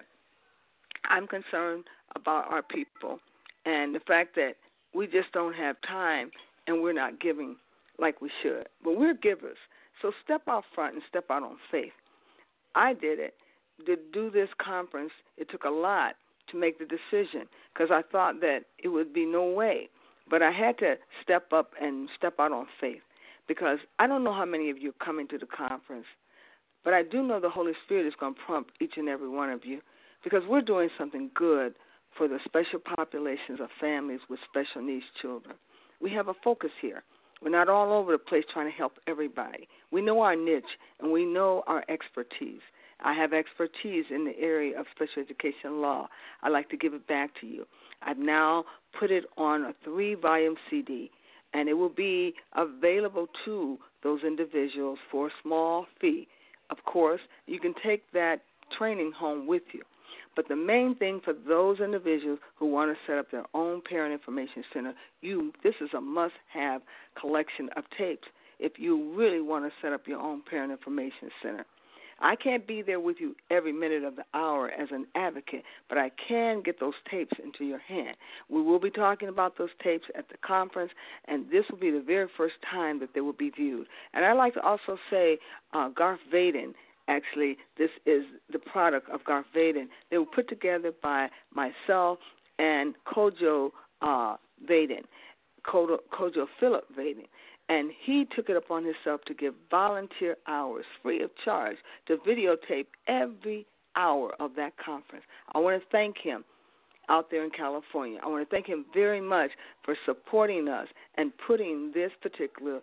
I'm concerned about our people and the fact that we just don't have time and we're not giving like we should. But we're givers. So step out front and step out on faith. I did it. To do this conference, it took a lot to make the decision because I thought that it would be no way. But I had to step up and step out on faith because I don't know how many of you are coming to the conference, but I do know the Holy Spirit is going to prompt each and every one of you because we're doing something good for the special populations of families with special needs children. We have a focus here. We're not all over the place trying to help everybody. We know our niche, and we know our expertise. I have expertise in the area of special education law. I'd like to give it back to you. I've now put it on a three-volume C D, and it will be available to those individuals for a small fee. Of course, you can take that training home with you. But the main thing for those individuals who want to set up their own parent information center, you this is a must-have collection of tapes if you really want to set up your own parent information center. I can't be there with you every minute of the hour as an advocate, but I can get those tapes into your hand. We will be talking about those tapes at the conference, and this will be the very first time that they will be viewed. And I'd like to also say uh, Garth Vaden, actually, this is the product of Garth Vaden. They were put together by myself and Kojo uh, Vaden, Kojo, Kojo Philip Vaden. And he took it upon himself to give volunteer hours free of charge to videotape every hour of that conference. I want to thank him out there in California. I want to thank him very much for supporting us and putting this particular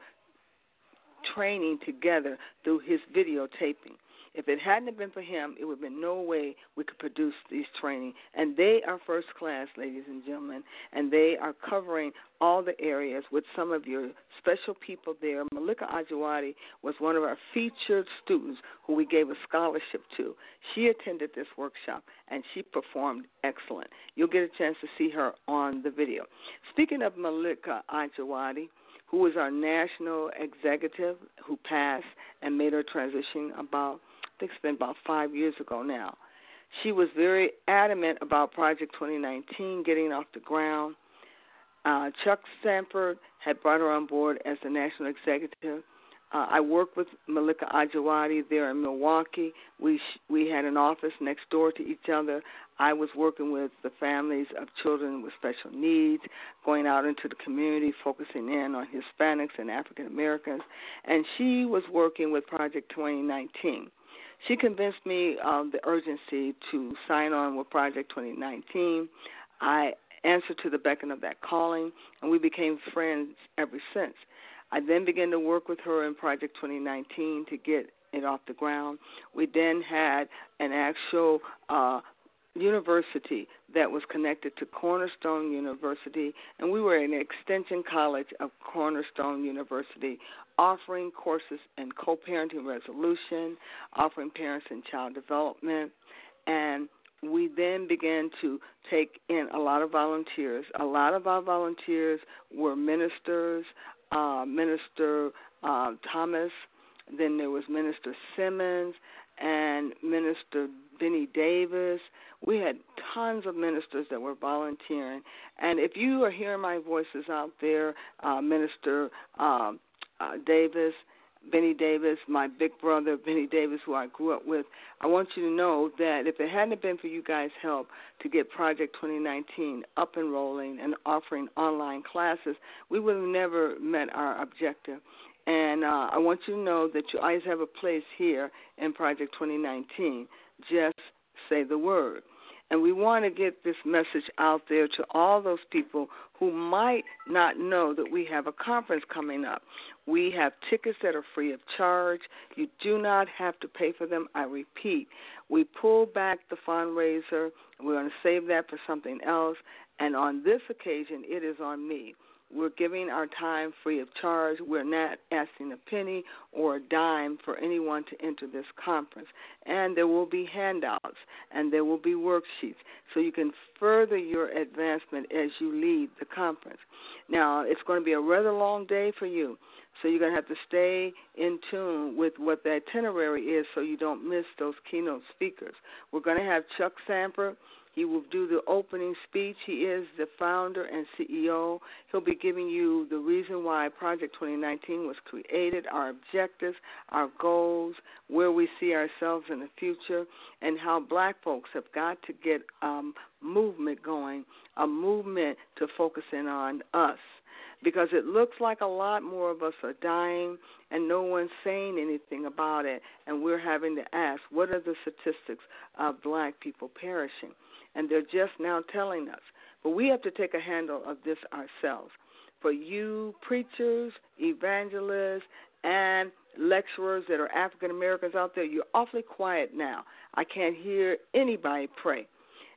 training together through his videotaping. If it hadn't been for him, it would have been no way we could produce these training. And they are first class, ladies and gentlemen, and they are covering all the areas with some of your special people there. Malika Ajawadi was one of our featured students who we gave a scholarship to. She attended this workshop, and she performed excellent. You'll get a chance to see her on the video. Speaking of Malika Ajawadi, who was our national executive who passed and made her transition about, I think it's been about five years ago now. She was very adamant about Project twenty nineteen getting off the ground. Uh, Chuck Sanford had brought her on board as the national executive. Uh, I worked with Malika Ajawadi there in Milwaukee. We sh- we had an office next door to each other. I was working with the families of children with special needs, going out into the community, focusing in on Hispanics and African Americans, and she was working with Project twenty nineteen. She convinced me of the urgency to sign on with Project twenty nineteen. I answered to the beckon of that calling, and we became friends ever since. I then began to work with her in Project twenty nineteen to get it off the ground. We then had an actual uh, university that was connected to Cornerstone University, and we were an extension college of Cornerstone University, offering courses in co-parenting resolution, offering parents and child development, and we then began to take in a lot of volunteers. A lot of our volunteers were ministers, uh, Minister uh, Thomas, then there was Minister Simmons, and Minister Benny Davis. We had tons of ministers that were volunteering. And if you are hearing my voices out there, uh, Minister um, uh, Davis, Benny Davis, my big brother, Benny Davis, who I grew up with, I want you to know that if it hadn't been for you guys' help to get Project twenty nineteen up and rolling and offering online classes, we would have never met our objective. And uh, I want you to know that you always have a place here in Project twenty nineteen. Just say the word. And we want to get this message out there to all those people who might not know that we have a conference coming up. We have tickets that are free of charge. You do not have to pay for them. I repeat, we pull back the fundraiser. We're going to save that for something else. And on this occasion, it is on me. We're giving our time free of charge. We're not asking a penny or a dime for anyone to enter this conference. And there will be handouts and there will be worksheets so you can further your advancement as you lead the conference. Now, it's going to be a rather long day for you, so you're going to have to stay in tune with what the itinerary is so you don't miss those keynote speakers. We're going to have Chuck Sanford. He will do the opening speech. He is the founder and C E O. He'll be giving you the reason why Project twenty nineteen was created, our objectives, our goals, where we see ourselves in the future, and how black folks have got to get um, movement going, a movement to focus in on us. Because it looks like a lot more of us are dying and no one's saying anything about it, and we're having to ask, what are the statistics of black people perishing? And they're just now telling us. But we have to take a handle of this ourselves. For you preachers, evangelists, and lecturers that are African Americans out there, you're awfully quiet now. I can't hear anybody pray.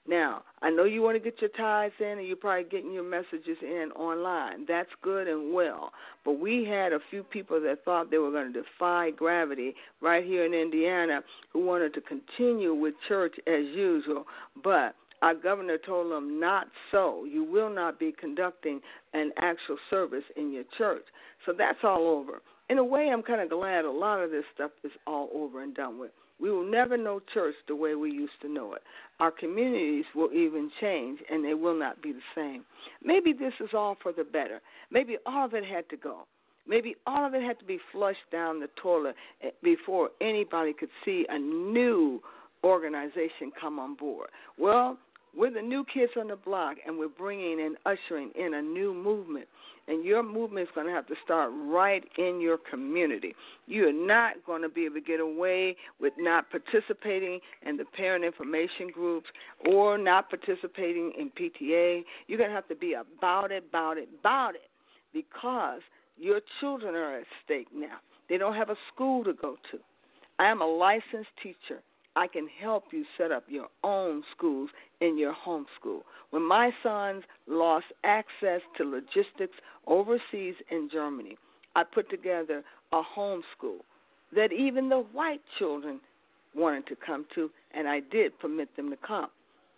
Now, I know you want to get your tithes in and you're probably getting your messages in online. That's good and well. But we had a few people that thought they were going to defy gravity right here in Indiana who wanted to continue with church as usual. But our governor told them not so. You will not be conducting an actual service in your church. So that's all over. In a way, I'm kind of glad a lot of this stuff is all over and done with. We will never know church the way we used to know it. Our communities will even change, and they will not be the same. Maybe this is all for the better. Maybe all of it had to go. Maybe all of it had to be flushed down the toilet before anybody could see a new organization come on board. Well, we're the new kids on the block, and we're bringing and ushering in a new movement. And your movement is going to have to start right in your community. You are not going to be able to get away with not participating in the parent information groups or not participating in P T A. You're going to have to be about it, about it, about it, because your children are at stake now. They don't have a school to go to. I am a licensed teacher. I can help you set up your own schools in your home school. When my sons lost access to logistics overseas in Germany, I put together a home school that even the white children wanted to come to, and I did permit them to come.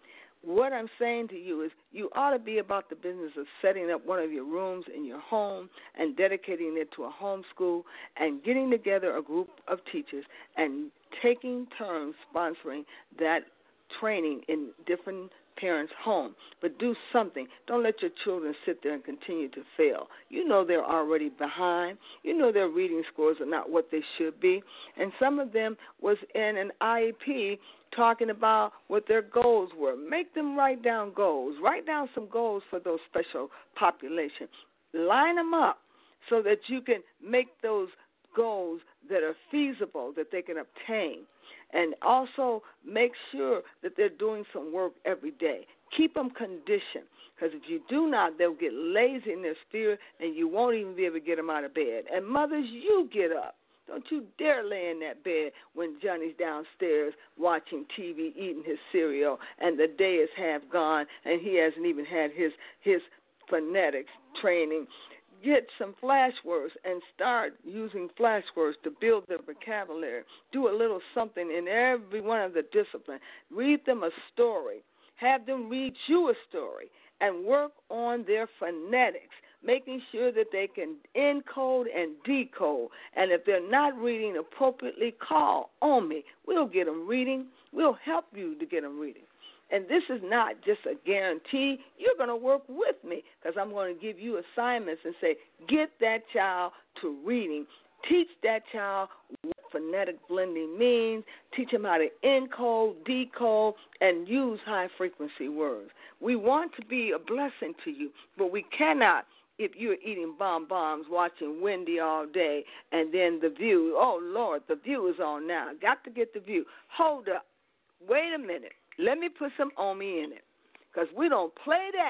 What I'm saying to you is you ought to be about the business of setting up one of your rooms in your home and dedicating it to a home school and getting together a group of teachers and taking turns sponsoring that training in different parents' homes. But do something. Don't let your children sit there and continue to fail. You know they're already behind. You know their reading scores are not what they should be. And some of them was in an I E P talking about what their goals were. Make them write down goals. Write down some goals for those special populations. Line them up so that you can make those goals that are feasible, that they can obtain. And also make sure that they're doing some work every day. Keep them conditioned, because if you do not, they'll get lazy in their spirit, and you won't even be able to get them out of bed. And mothers, you get up. Don't you dare lay in that bed when Johnny's downstairs watching T V, eating his cereal, and the day is half gone, and he hasn't even had his, his phonetics training. Get some flashwords and start using flashwords to build their vocabulary. Do a little something in every one of the disciplines. Read them a story. Have them read you a story and work on their phonetics, making sure that they can encode and decode. And if they're not reading appropriately, call on me. We'll get them reading. We'll help you to get them reading. And this is not just a guarantee. You're going to work with me, because I'm going to give you assignments and say, get that child to reading. Teach that child what phonetic blending means. Teach them how to encode, decode, and use high-frequency words. We want to be a blessing to you, but we cannot if you're eating bonbons, watching Wendy all day, and then The View. Oh, Lord, The View is on now. Got to get The View. Hold up. Wait a minute. Let me put some Omi in it, because we don't play that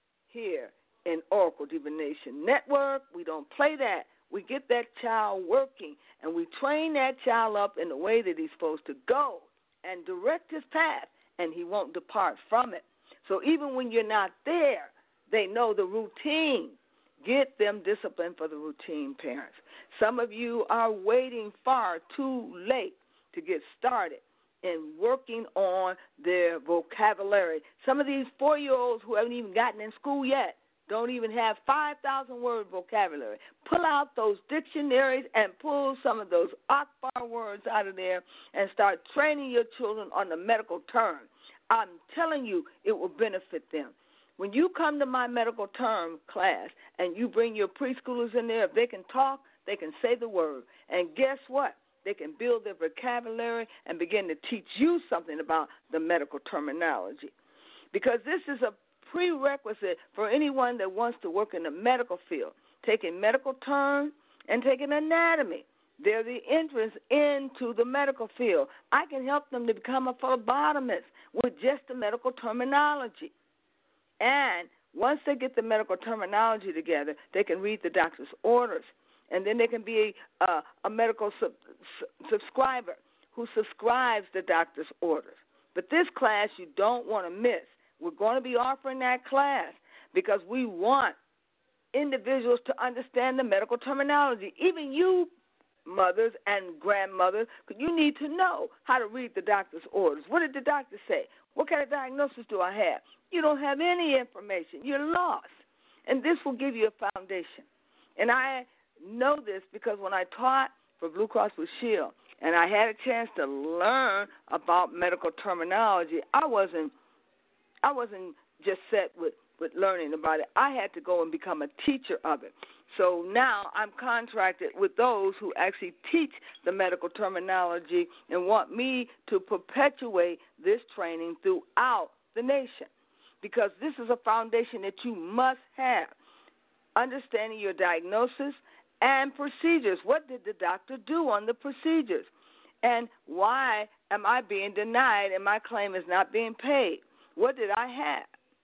here in Oracle Divination Network. We don't play that. We get that child working, and we train that child up in the way that he's supposed to go and direct his path, and he won't depart from it. So even when you're not there, they know the routine. Get them disciplined for the routine, parents. Some of you are waiting far too late to get started in working on their vocabulary. Some of these four-year-olds who haven't even gotten in school yet don't even have five thousand word vocabulary. Pull out those dictionaries and pull some of those Akbar words out of there and start training your children on the medical term. I'm telling you, it will benefit them. When you come to my medical term class and you bring your preschoolers in there, if they can talk, they can say the word. And guess what? They can build their vocabulary and begin to teach you something about the medical terminology. Because this is a prerequisite for anyone that wants to work in the medical field, taking medical terms and taking anatomy. They're the entrance into the medical field. I can help them to become a phlebotomist with just the medical terminology. And once they get the medical terminology together, they can read the doctor's orders. And then they can be a, a, a medical sub, sub, subscriber who subscribes the doctor's orders. But this class you don't want to miss. We're going to be offering that class because we want individuals to understand the medical terminology. Even you, mothers and grandmothers, you need to know how to read the doctor's orders. What did the doctor say? What kind of diagnosis do I have? You don't have any information. You're lost. And this will give you a foundation. And I know this because when I taught for Blue Cross Blue Shield and I had a chance to learn about medical terminology, I wasn't I wasn't just set with, with learning about it. I had to go and become a teacher of it. So now I'm contracted with those who actually teach the medical terminology and want me to perpetuate this training throughout the nation because this is a foundation that you must have. Understanding your diagnosis and procedures. What did the doctor do on the procedures? And why am I being denied and my claim is not being paid? What did I have?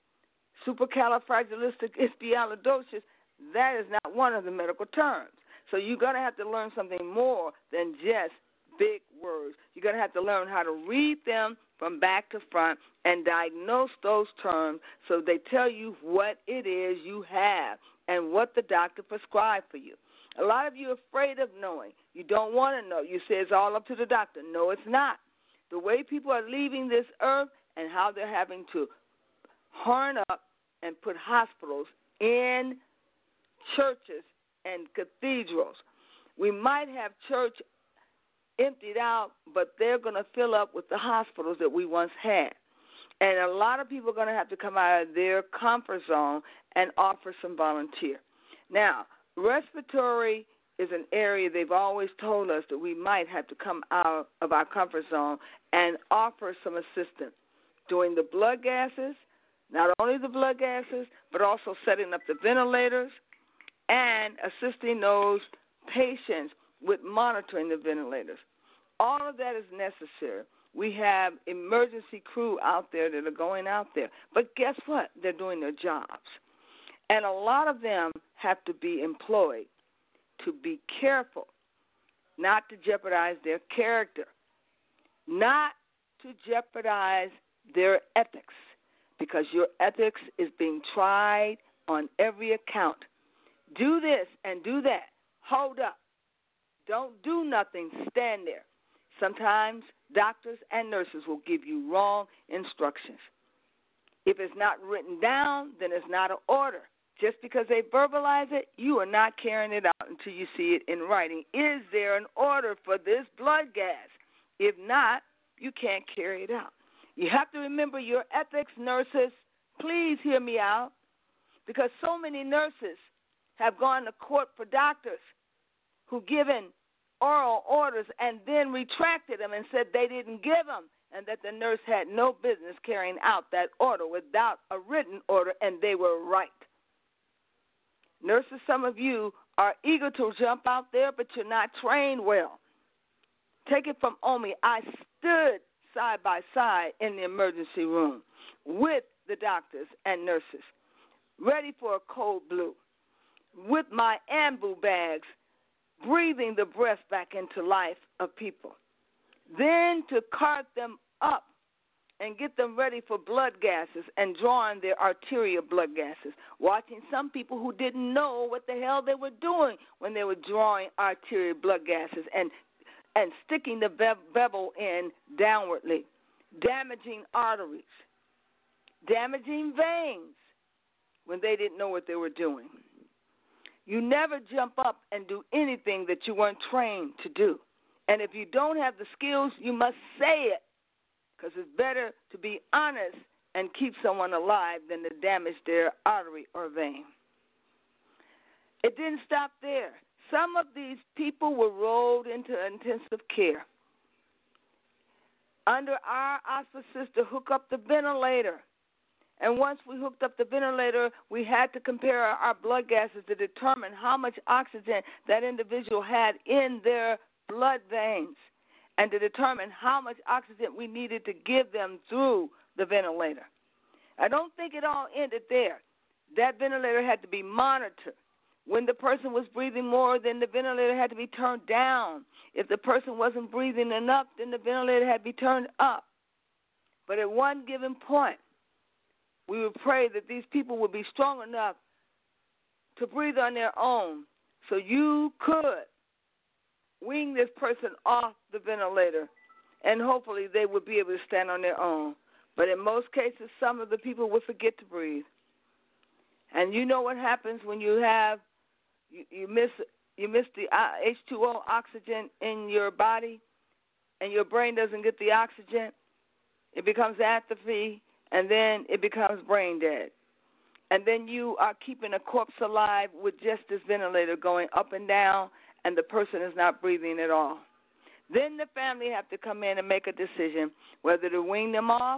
Supercalifragilisticexpialidocious, that is not one of the medical terms. So you're going to have to learn something more than just big words. You're going to have to learn how to read them from back to front and diagnose those terms so they tell you what it is you have and what the doctor prescribed for you. A lot of you are afraid of knowing. You don't want to know. You say it's all up to the doctor. No, it's not. The way people are leaving this earth and how they're having to horn up and put hospitals in churches and cathedrals. We might have church emptied out, but they're going to fill up with the hospitals that we once had. And a lot of people are going to have to come out of their comfort zone and offer some volunteer. Now, respiratory is an area they've always told us that we might have to come out of our comfort zone and offer some assistance doing the blood gases, not only the blood gases, but also setting up the ventilators and assisting those patients with monitoring the ventilators. All of that is necessary. We have emergency crew out there that are going out there. But guess what? They're doing their jobs. And a lot of them have to be employed to be careful, not to jeopardize their character, not to jeopardize their ethics, because your ethics is being tried on every account. Do this and do that. Hold up. Don't do nothing. Stand there. Sometimes doctors and nurses will give you wrong instructions. If it's not written down, then it's not an order. Just because they verbalize it, you are not carrying it out until you see it in writing. Is there an order for this blood gas? If not, you can't carry it out. You have to remember your ethics, nurses. Please hear me out, because so many nurses have gone to court for doctors who given oral orders and then retracted them and said they didn't give them and that the nurse had no business carrying out that order without a written order, and they were right. Nurses, some of you are eager to jump out there, but you're not trained well. Take it from Omi. I stood side by side in the emergency room with the doctors and nurses, ready for a cold blue, with my ambu bags, breathing the breath back into life of people. Then to cart them up and get them ready for blood gases and drawing their arterial blood gases, watching some people who didn't know what the hell they were doing when they were drawing arterial blood gases and and sticking the bevel in downwardly, damaging arteries, damaging veins when they didn't know what they were doing. You never jump up and do anything that you weren't trained to do. And if you don't have the skills, you must say it, because it's better to be honest and keep someone alive than to damage their artery or vein. It didn't stop there. Some of these people were rolled into intensive care under our auspices to hook up the ventilator. And once we hooked up the ventilator, we had to compare our blood gases to determine how much oxygen that individual had in their blood veins and to determine how much oxygen we needed to give them through the ventilator. I don't think it all ended there. That ventilator had to be monitored. When the person was breathing more, then the ventilator had to be turned down. If the person wasn't breathing enough, then the ventilator had to be turned up. But at one given point, we would pray that these people would be strong enough to breathe on their own so you could wean this person off the ventilator, and hopefully they would be able to stand on their own. But in most cases, some of the people would forget to breathe. And you know what happens when you have, you, you miss you miss the H two O, oxygen in your body, and your brain doesn't get the oxygen. It becomes atrophy, and then it becomes brain dead. And then you are keeping a corpse alive with just this ventilator going up and down, and the person is not breathing at all. Then the family have to come in and make a decision whether to wean them off,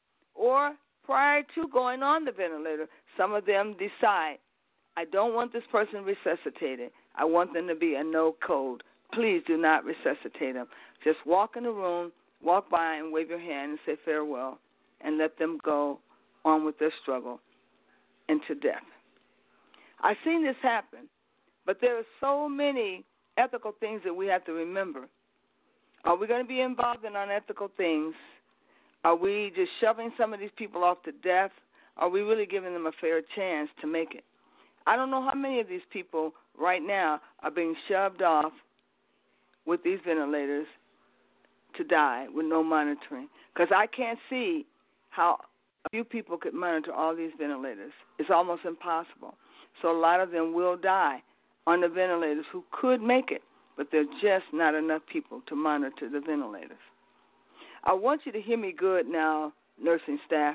or prior to going on the ventilator, some of them decide, I don't want this person resuscitated. I want them to be a no code. Please do not resuscitate them. Just walk in the room, walk by and wave your hand and say farewell, and let them go on with their struggle into death. I've seen this happen, but there are so many ethical things that we have to remember. Are we going to be involved in unethical things? Are we just shoving some of these people off to death? Are we really giving them a fair chance to make it? I don't know how many of these people right now are being shoved off with these ventilators to die with no monitoring, because I can't see how a few people could monitor all these ventilators. It's almost impossible. So a lot of them will die on the ventilators who could make it, but there are just not enough people to monitor the ventilators. I want you to hear me good now, nursing staff.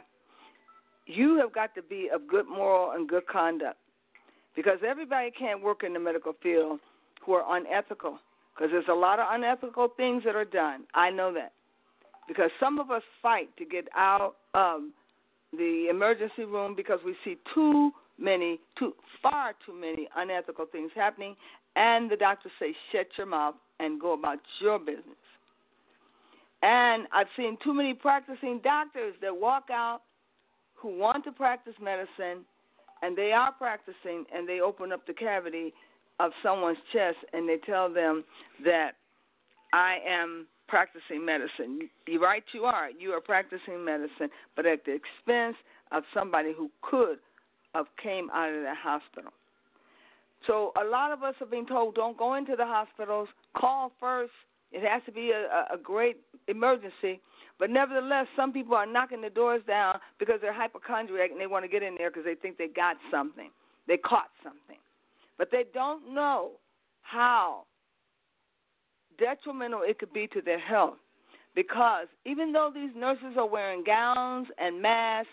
You have got to be of good moral and good conduct, because everybody can't work in the medical field who are unethical, because there's a lot of unethical things that are done. I know that, because some of us fight to get out of the emergency room because we see too many, too far too many unethical things happening, and the doctors say, shut your mouth and go about your business. And I've seen too many practicing doctors that walk out who want to practice medicine, and they are practicing, and they open up the cavity of someone's chest, and they tell them that I am practicing medicine. You're right, you are. You are practicing medicine, but at the expense of somebody who could have came out of the hospital. So a lot of us have been told, don't go into the hospitals, call first. It has to be a, a great emergency. But nevertheless, some people are knocking the doors down because they're hypochondriac and they want to get in there because they think they got something. They caught something. But they don't know how detrimental it could be to their health, because even though these nurses are wearing gowns and masks,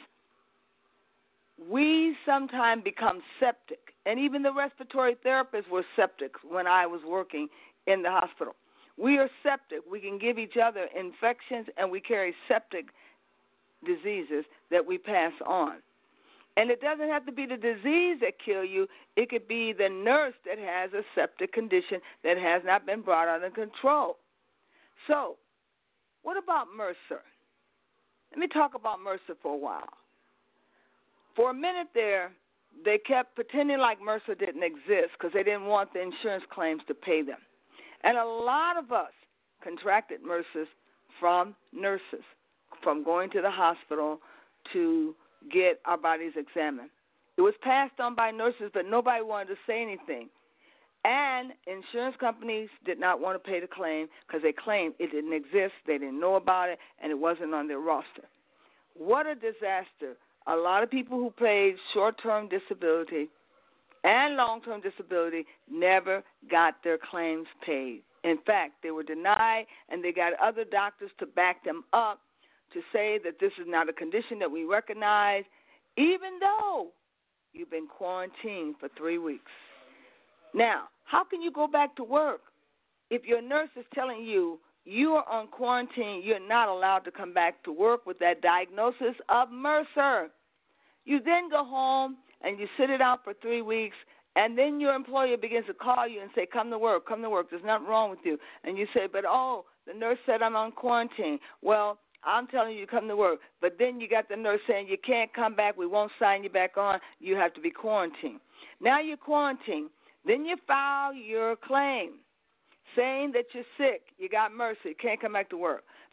we sometimes become septic. And even the respiratory therapists were septic when I was working in the hospital. We are septic. We can give each other infections, and we carry septic diseases that we pass on. And it doesn't have to be the disease that kills you. It could be the nurse that has a septic condition that has not been brought under control. So what about MRSA? Let me talk about MRSA for a while. For a minute there, they kept pretending like MRSA didn't exist because they didn't want the insurance claims to pay them. And a lot of us contracted MRSA from nurses, from going to the hospital to get our bodies examined. It was passed on by nurses, but nobody wanted to say anything. And insurance companies did not want to pay the claim because they claimed it didn't exist, they didn't know about it, and it wasn't on their roster. What a disaster. A lot of people who paid short-term disability and long-term disability never got their claims paid. In fact, they were denied, and they got other doctors to back them up to say that this is not a condition that we recognize, even though you've been quarantined for three weeks. Now, how can you go back to work if your nurse is telling you you are on quarantine, you're not allowed to come back to work with that diagnosis of MRSA? You then go home and you sit it out for three weeks, and then your employer begins to call you and say, come to work, come to work, there's nothing wrong with you. And you say, but, oh, the nurse said I'm on quarantine. Well, I'm telling you to come to work. But then you got the nurse saying you can't come back, we won't sign you back on, you have to be quarantined. Now you're quarantined. Then you file your claim saying that you're sick, you got MRSA, you can't come back to work.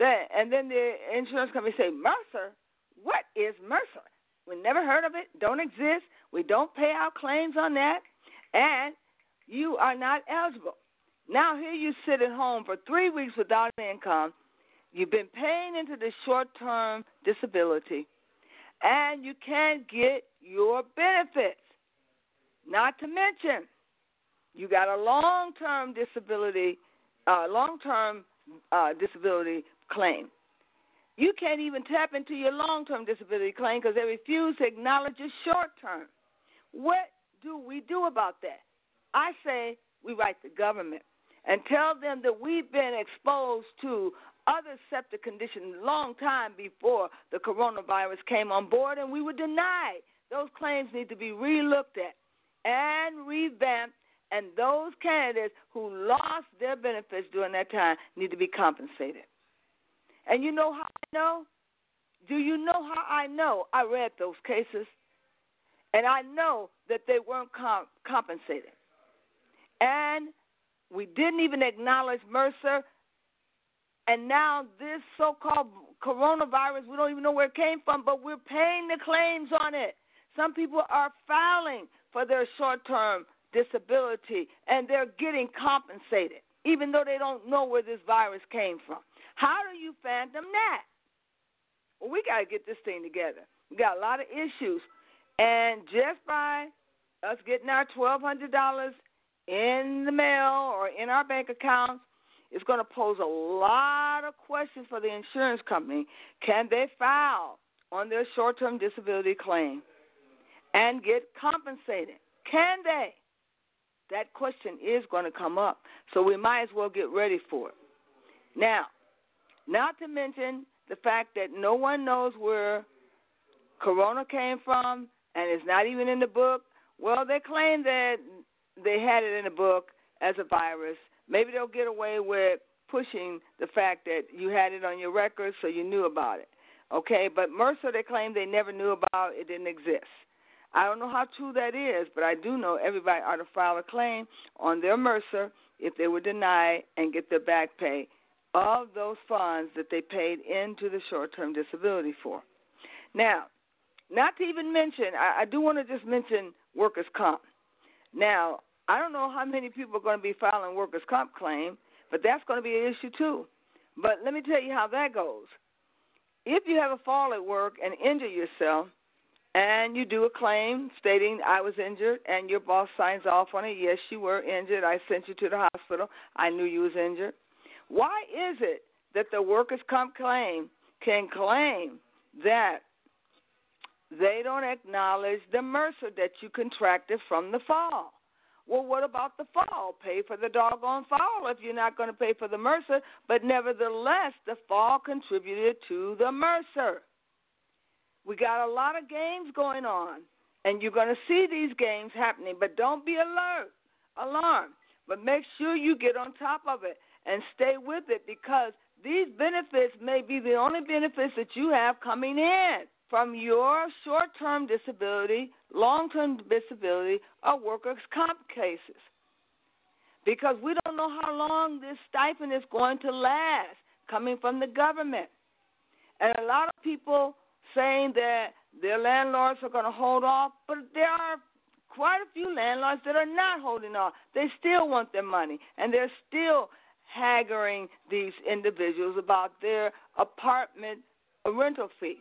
That, and then the insurance company say, Mercer? What is Mercer? We never heard of it, don't exist. We don't pay our claims on that, and you are not eligible. Now here you sit at home for three weeks without income. You've been paying into the short-term disability, and you can't get your benefits. Not to mention, you got a long-term disability, uh, long-term uh, disability claim. You can't even tap into your long-term disability claim because they refuse to acknowledge your short-term. What do we do about that? I say we write the government and tell them that we've been exposed to other septic conditions a long time before the coronavirus came on board, and we were denied. Those claims need to be re-looked at and revamped, and those candidates who lost their benefits during that time need to be compensated. And you know how I know? Do you know how I know? I read those cases, and I know that they weren't comp- compensated. And we didn't even acknowledge Mercer, and now this so-called coronavirus, we don't even know where it came from, but we're paying the claims on it. Some people are filing for their short-term disability, and they're getting compensated, even though they don't know where this virus came from. How do you fathom that? Well, we got to get this thing together. We got a lot of issues, and just by us getting our twelve hundred dollars in the mail or in our bank accounts, it's going to pose a lot of questions for the insurance company. Can they file on their short-term disability claim and get compensated? Can they? That question is going to come up, so we might as well get ready for it. Now, not to mention the fact that no one knows where corona came from, and it's not even in the book. Well, they claim that they had it in the book as a virus. Maybe they'll get away with pushing the fact that you had it on your records so you knew about it. Okay, but Mercer, they claim they never knew about it, didn't exist. I don't know how true that is, but I do know everybody ought to file a claim on their Mercer if they were denied and get their back pay of those funds that they paid into the short-term disability for. Now, not to even mention, I, I do want to just mention workers' comp. Now, I don't know how many people are going to be filing workers' comp claim, but that's going to be an issue too. But let me tell you how that goes. If you have a fall at work and injure yourself, and you do a claim stating I was injured, and your boss signs off on it, yes, you were injured, I sent you to the hospital, I knew you was injured. Why is it that the workers' comp claim can claim that they don't acknowledge the Mercer that you contracted from the fall? Well, what about the fall? Pay for the doggone fall if you're not going to pay for the Mercer, but nevertheless, the fall contributed to the Mercer. We got a lot of games going on, and you're going to see these games happening, but don't be alert, alarmed. But make sure you get on top of it and stay with it, because these benefits may be the only benefits that you have coming in from your short-term disability, long-term disability, or workers' comp cases, because we don't know how long this stipend is going to last coming from the government. And a lot of people saying that their landlords are going to hold off, but there are quite a few landlords that are not holding off. They still want their money, and they're still haggling these individuals about their apartment rental fee.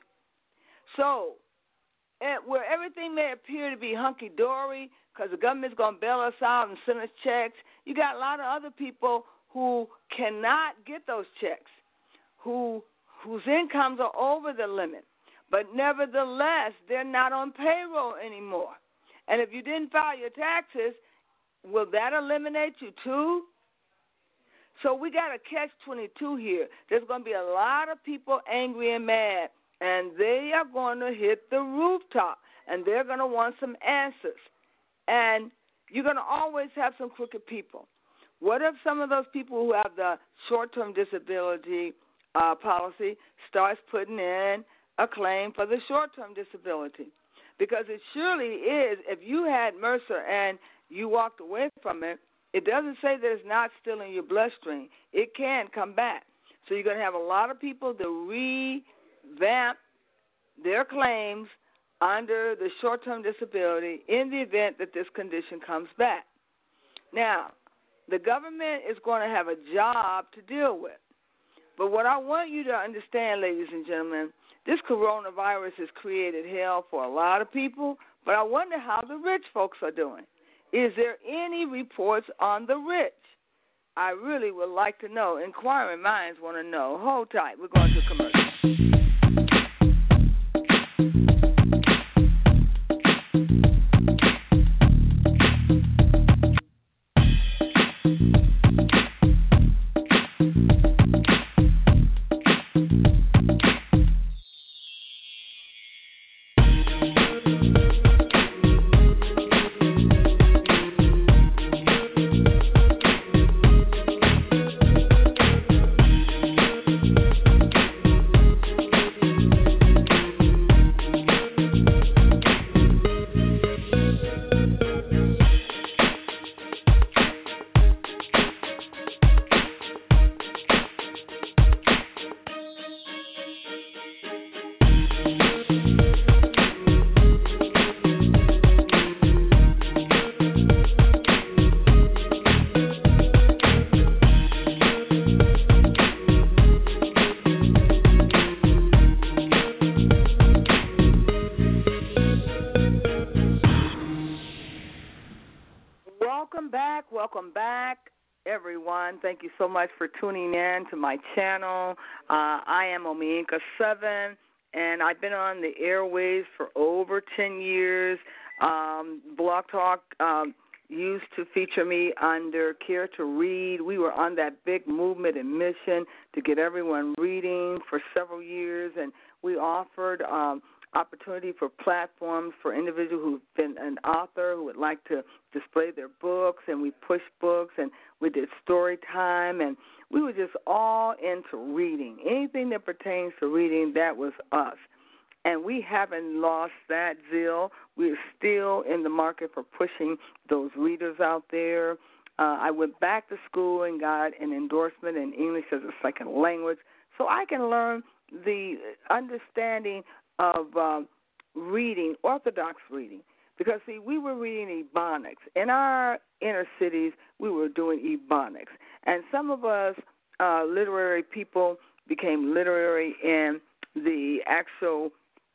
So, where everything may appear to be hunky-dory because the government's going to bail us out and send us checks, you got a lot of other people who cannot get those checks, who whose incomes are over the limit. But nevertheless, they're not on payroll anymore. And if you didn't file your taxes, will that eliminate you too? So we got a catch twenty-two here. There's going to be a lot of people angry and mad, and they are going to hit the rooftop, and they're going to want some answers. And you're going to always have some crooked people. What if some of those people who have the short-term disability uh, policy starts putting in a claim for the short-term disability? Because it surely is, if you had Mercer and you walked away from it, it doesn't say that it's not still in your bloodstream. It can come back. So you're going to have a lot of people to revamp their claims under the short-term disability in the event that this condition comes back. Now, the government is going to have a job to deal with. But what I want you to understand, ladies and gentlemen, this coronavirus has created hell for a lot of people, but I wonder how the rich folks are doing. Is there any reports on the rich? I really would like to know. Inquiring minds want to know. Hold tight. We're going to commercial. Welcome back, everyone. Thank you so much for tuning in to my channel. Uh, I am Omienka seven, and I've been on the airwaves for over ten years. Um, Blog Talk um, used to feature me under Care to Read. We were on that big movement and mission to get everyone reading for several years, and we offered um, opportunity for platforms for individuals who've been an author who would like to display their books, and we pushed books, and we did story time, and we were just all into reading. Anything that pertains to reading, that was us. And we haven't lost that zeal. We're still in the market for pushing those readers out there. Uh, I went back to school and got an endorsement in English as a second language so I can learn the understanding of um, reading, orthodox reading. Because, see, we were reading Ebonics. In our inner cities, we were doing Ebonics. And some of us uh, literary people became literary in the actual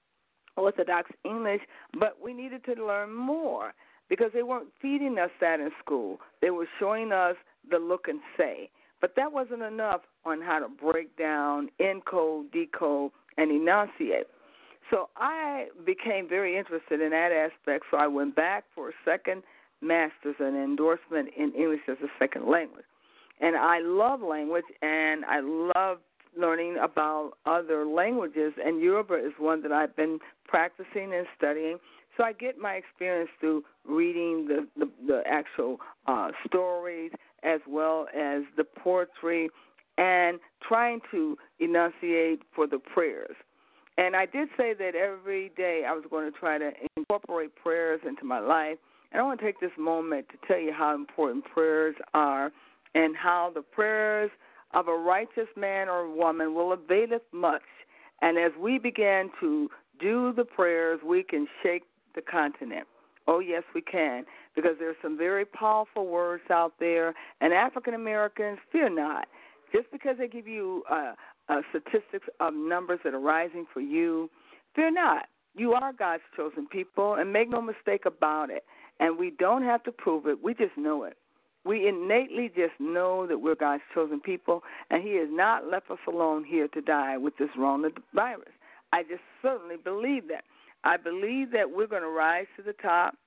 Orthodox English, but we needed to learn more because they weren't feeding us that in school. They were showing us the look and say. But that wasn't enough on how to break down, encode, decode, and enunciate. So I became very interested in that aspect, so I went back for a second master's and endorsement in English as a second language. And I love language, and I love learning about other languages, and Yoruba is one that I've been practicing and studying. So I get my experience through reading the, the, the actual uh, stories as well as the poetry and trying to enunciate for the prayers. And I did say that every day I was going to try to incorporate prayers into my life. And I want to take this moment to tell you how important prayers are and how the prayers of a righteous man or woman will availeth much. And as we begin to do the prayers, we can shake the continent. Oh, yes, we can, because there's some very powerful words out there. And African Americans, fear not. Just because they give you uh, uh, statistics of numbers that are rising for you, fear not. You are God's chosen people, and make no mistake about it. And we don't have to prove it. We just know it. We innately just know that we're God's chosen people, and he has not left us alone here to die with this coronavirus. I just certainly believe that. I believe that we're going to rise to the top,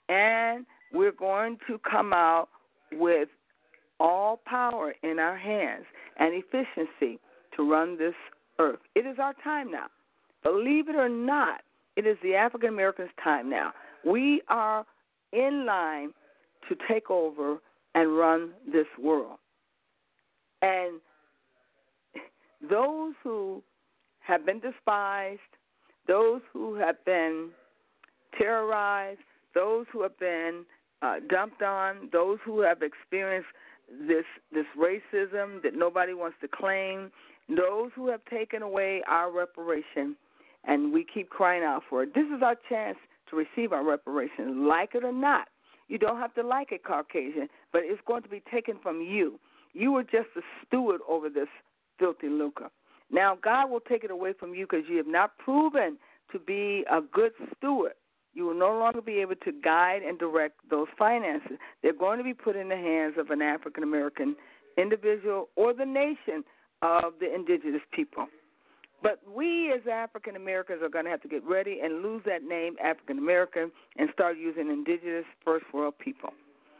and we're going to come out with all power in our hands and efficiency to run this earth. It is our time now. Believe it or not, it is the African Americans' time now. We are in line to take over and run this world. And those who have been despised, those who have been terrorized, those who have been uh, dumped on, those who have experienced this this racism that nobody wants to claim, those who have taken away our reparation, and we keep crying out for it. This is our chance to receive our reparations, like it or not. You don't have to like it, Caucasian, but it's going to be taken from you. You were just a steward over this filthy lucre. Now, God will take it away from you because you have not proven to be a good steward. You will no longer be able to guide and direct those finances. They're going to be put in the hands of an African-American individual or the nation of the indigenous people. But we as African-Americans are going to have to get ready and lose that name, African-American, and start using indigenous first world people.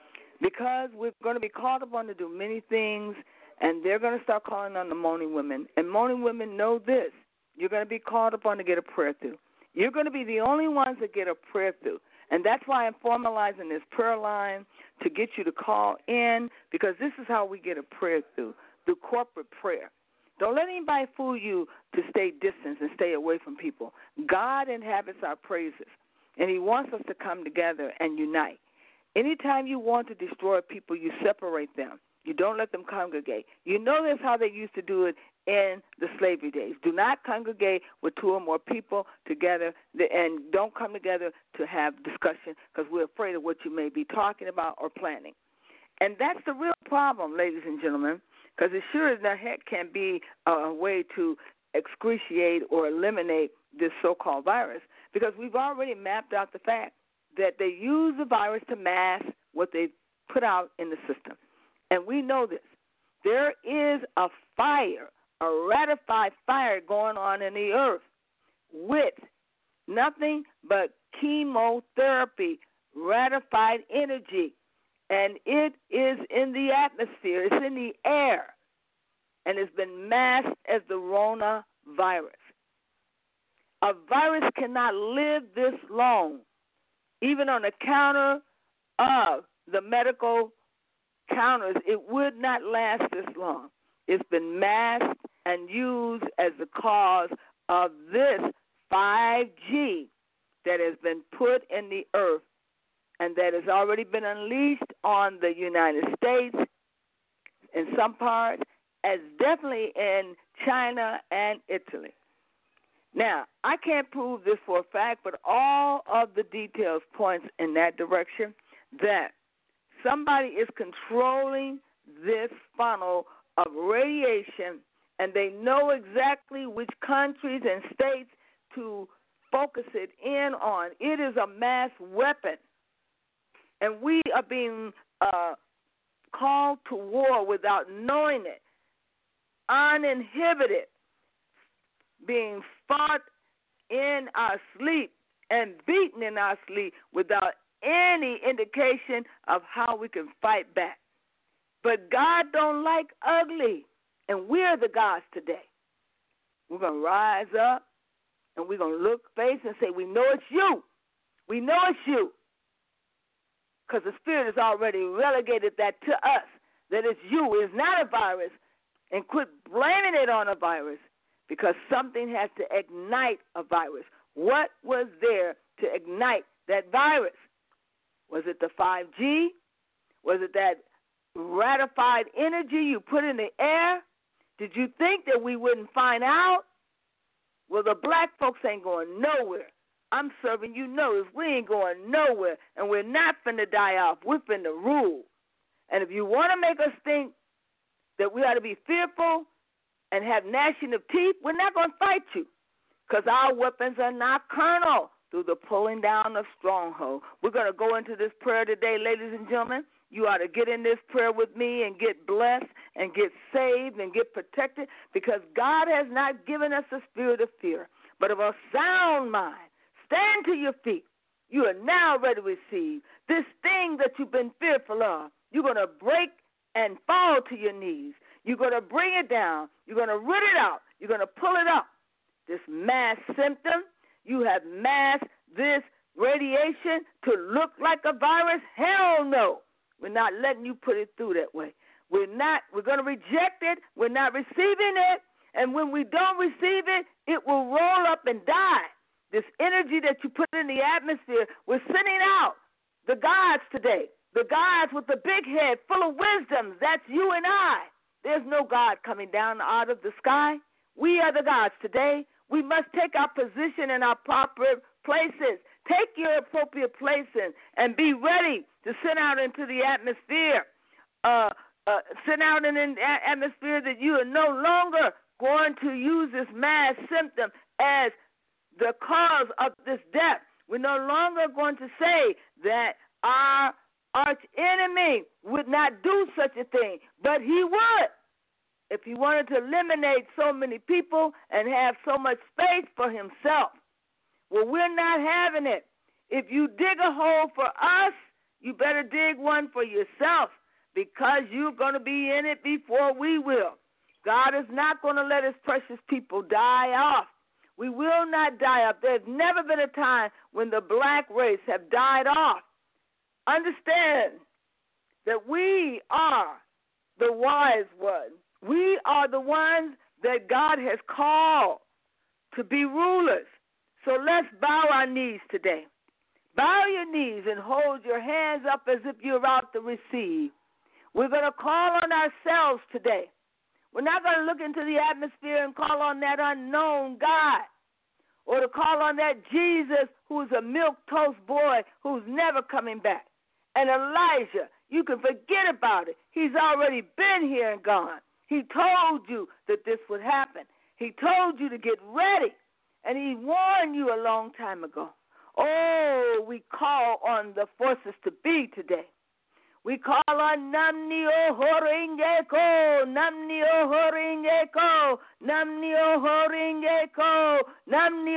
Because we're going to be called upon to do many things, and they're going to start calling on the moaning women. And moaning women know this. You're going to be called upon to get a prayer through. You're going to be the only ones that get a prayer through. And that's why I'm formalizing this prayer line to get you to call in, because this is how we get a prayer through, through corporate prayer. Don't let anybody fool you to stay distant and stay away from people. God inhabits our praises, and he wants us to come together and unite. Anytime you want to destroy people, you separate them. You don't let them congregate. You know that's how they used to do it in the slavery days. Do not congregate with two or more people together, and don't come together to have discussion because we're afraid of what you may be talking about or planning. And that's the real problem, ladies and gentlemen, because it sure as the heck can be a way to excruciate or eliminate this so-called virus, because we've already mapped out the fact that they use the virus to mask what they put out in the system. And we know this. There is a fire, a ratified fire going on in the earth with nothing but chemotherapy, ratified energy. And it is in the atmosphere. It's in the air. And it's been masked as the Rona virus. A virus cannot live this long, even on the counter of the medical counters. It would not last this long. It's been masked and used as the cause of this five G that has been put in the earth and that has already been unleashed on the United States in some parts, as definitely in China and Italy. Now, I can't prove this for a fact, but all of the details points in that direction that somebody is controlling this funnel of radiation, and they know exactly which countries and states to focus it in on. It is a mass weapon, and we are being uh, called to war without knowing it, uninhibited, being fought in our sleep and beaten in our sleep without any indication of how we can fight back. But God don't like ugly, and we're the gods today. We're going to rise up, and we're going to look face and say, we know it's you. We know it's you. Because the Spirit has already relegated that to us, that it's you. It's not a virus, and quit blaming it on a virus, because something has to ignite a virus. What was there to ignite that virus? Was it the five G? Was it that ratified energy you put in the air? Did you think that we wouldn't find out? Well, the black folks ain't going nowhere. I'm serving you notice. We ain't going nowhere, and we're not finna die off. We're finna rule. And if you want to make us think that we ought to be fearful and have gnashing of teeth, we're not going to fight you, because our weapons are not carnal through the pulling down of stronghold. We're going to go into this prayer today, ladies and gentlemen. You ought to get in this prayer with me and get blessed and get saved and get protected, because God has not given us a spirit of fear, but of a sound mind. Stand to your feet. You are now ready to receive this thing that you've been fearful of. You're going to break and fall to your knees. You're going to bring it down. You're going to root it out. You're going to pull it up. This mass symptom, you have masked this radiation to look like a virus? Hell no. We're not letting you put it through that way. We're not. We're going to reject it. We're not receiving it. And when we don't receive it, it will roll up and die. This energy that you put in the atmosphere, we're sending out the gods today. The gods with the big head full of wisdom. That's you and I. There's no God coming down out of the sky. We are the gods today. We must take our position in our proper places. Take your appropriate place in and be ready to send out into the atmosphere. Uh, uh, send out in an atmosphere that you are no longer going to use this mass symptom as the cause of this death. We're no longer going to say that our arch enemy would not do such a thing, but he would. If he wanted to eliminate so many people and have so much space for himself. Well, we're not having it. If you dig a hole for us, you better dig one for yourself, because you're going to be in it before we will. God is not going to let his precious people die off. We will not die off. There's never been a time when the black race have died off. Understand that we are the wise ones. We are the ones that God has called to be rulers. So let's bow our knees today. Bow your knees and hold your hands up as if you're about to receive. We're going to call on ourselves today. We're not going to look into the atmosphere and call on that unknown God, or to call on that Jesus who's a milquetoast boy who's never coming back. And Elijah, you can forget about it. He's already been here and gone. He told you that this would happen. He told you to get ready, and he warned you a long time ago. Oh, we call on the forces to be today. We call on Namni Ohoringeko, Namni Ohoringeko, Namni Ohoringeko, Namni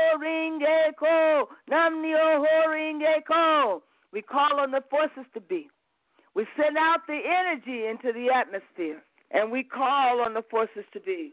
Ohoringeko, Namni Ohoringeko. We call on the forces to be. We send out the energy into the atmosphere, and we call on the forces to be.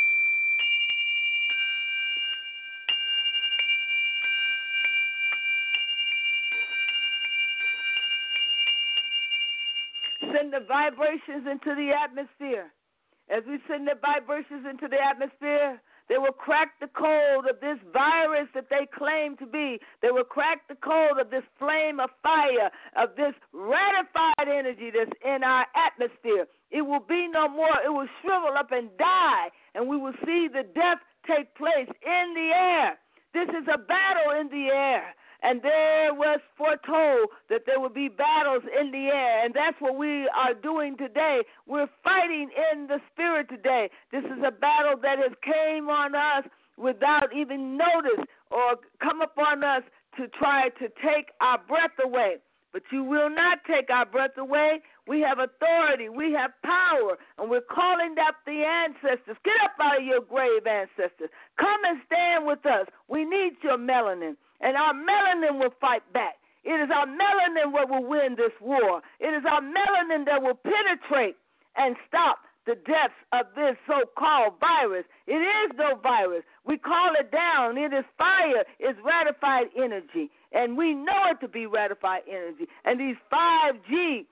Send the vibrations into the atmosphere. As we send the vibrations into the atmosphere, they will crack the code of this virus that they claim to be. They will crack the code of this flame of fire, of this ratified energy that's in our atmosphere. It will be no more. It will shrivel up and die, and we will see the death take place in the air. This is a battle in the air. And there was foretold that there would be battles in the air, and that's what we are doing today. We're fighting in the spirit today. This is a battle that has came on us without even notice or come upon us to try to take our breath away. But you will not take our breath away. We have authority. We have power, and we're calling up the ancestors. Get up out of your grave, ancestors. Come and stand with us. We need your melanin. And our melanin will fight back. It is our melanin that will win this war. It is our melanin that will penetrate and stop the deaths of this so-called virus. It is no virus. We call it down. It is fire. It's ratified energy. And we know it to be ratified energy. And these five G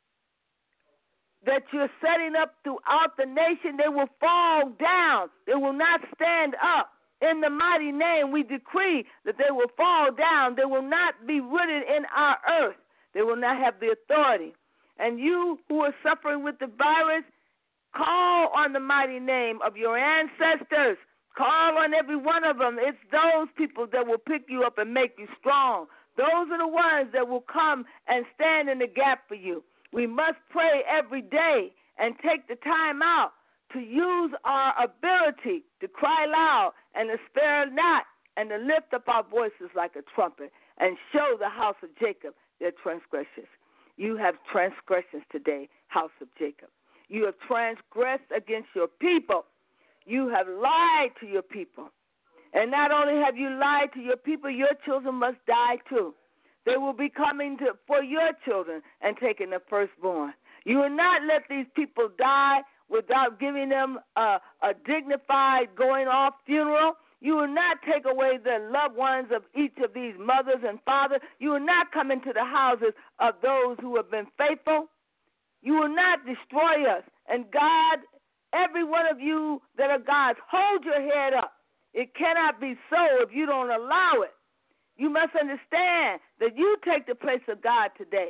that you're setting up throughout the nation, they will fall down. They will not stand up. In the mighty name, we decree that they will fall down. They will not be rooted in our earth. They will not have the authority. And you who are suffering with the virus, call on the mighty name of your ancestors. Call on every one of them. It's those people that will pick you up and make you strong. Those are the ones that will come and stand in the gap for you. We must pray every day and take the time out to use our ability to cry loud and to spare not, and to lift up our voices like a trumpet and show the house of Jacob their transgressions. You have transgressions today, house of Jacob. You have transgressed against your people. You have lied to your people. And not only have you lied to your people, your children must die too. They will be coming to, for your children and taking the firstborn. You will not let these people die without giving them a, a dignified going-off funeral. You will not take away the loved ones of each of these mothers and fathers. You will not come into the houses of those who have been faithful. You will not destroy us. And God, every one of you that are God's, hold your head up. It cannot be so if you don't allow it. You must understand that you take the place of God today.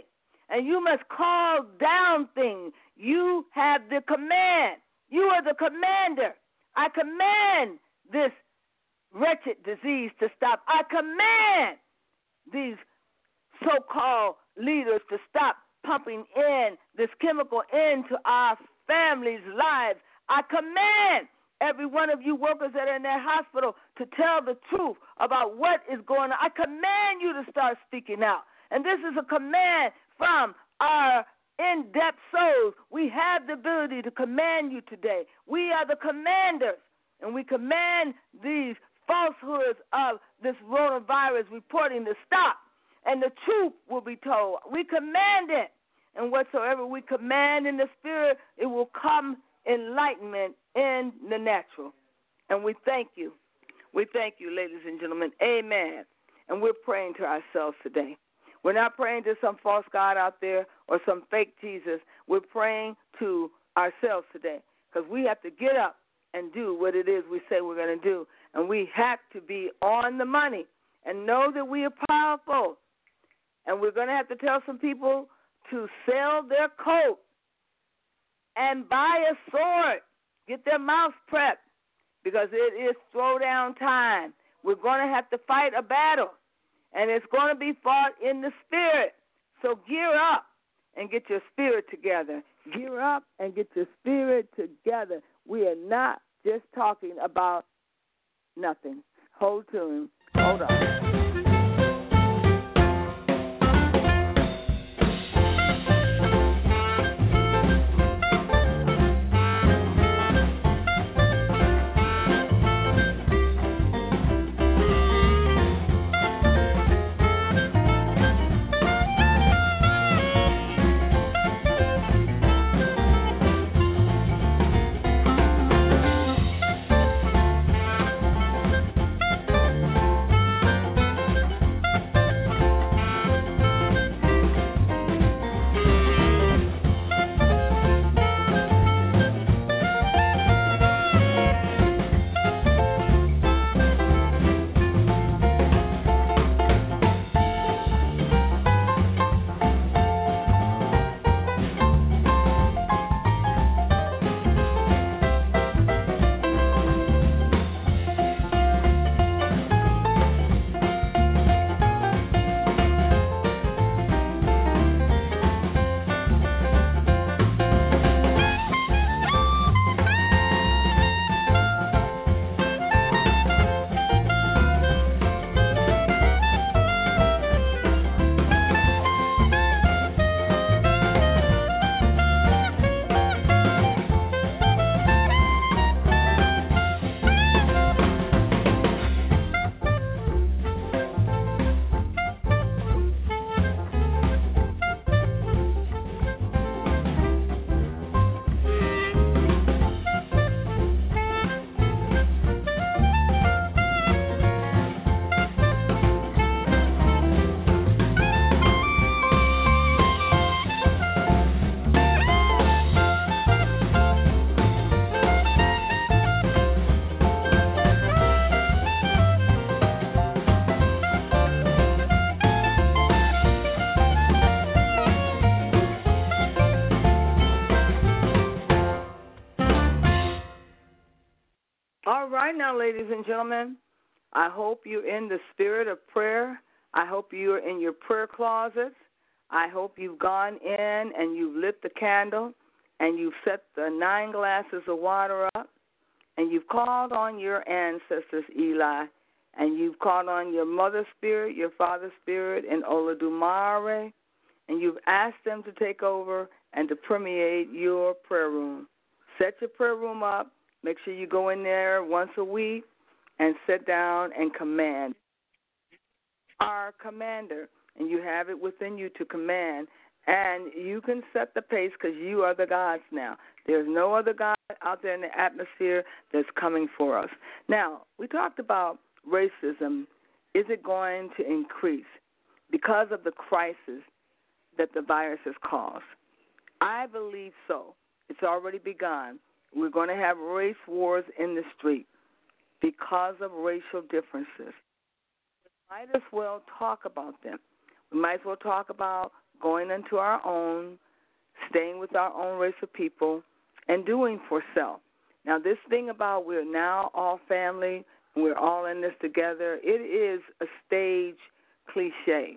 and you must call down things. You have the command. You are the commander. I command this wretched disease to stop. I command these so-called leaders to stop pumping in this chemical into our families' lives. I command every one of you workers that are in that hospital to tell the truth about what is going on. I command you to start speaking out. And this is a command from our in-depth souls. We have the ability to command you today. We are the commanders, and we command these falsehoods of this coronavirus reporting to stop, and the truth will be told. We command it, and whatsoever we command in the spirit, it will come enlightenment in the natural. And we thank you. We thank you, ladies and gentlemen. Amen. And we're praying to ourselves today. We're not praying to some false God out there or some fake Jesus. We're praying to ourselves today, because we have to get up and do what it is we say we're going to do. And we have to be on the money and know that we are powerful. And we're going to have to tell some people to sell their coat and buy a sword. Get their mouths prepped, because it is throwdown time. We're going to have to fight a battle, and it's going to be fought in the spirit. So gear up and get your spirit together. Gear up and get your spirit together. We are not just talking about nothing. Hold to. Hold on. All right now, ladies and gentlemen, I hope you're in the spirit of prayer. I hope you're in your prayer closets. I hope you've gone in and you've lit the candle and you've set the nine glasses of water up and you've called on your ancestors, Eli, and you've called on your mother spirit, your father spirit, and Olodumare, and you've asked them to take over and to permeate your prayer room. Set your prayer room up. Make sure you go in there once a week and sit down and command. Our commander, and you have it within you to command, and you can set the pace because you are the gods now. There's no other God out there in the atmosphere that's coming for us. Now, we talked about racism. Is it going to increase because of the crisis that the virus has caused? I believe so. It's already begun. We're going to have race wars in the street because of racial differences. We might as well talk about them. We might as well talk about going into our own, staying with our own race of people, and doing for self. Now, this thing about we're now all family, we're all in this together, it is a stage cliche.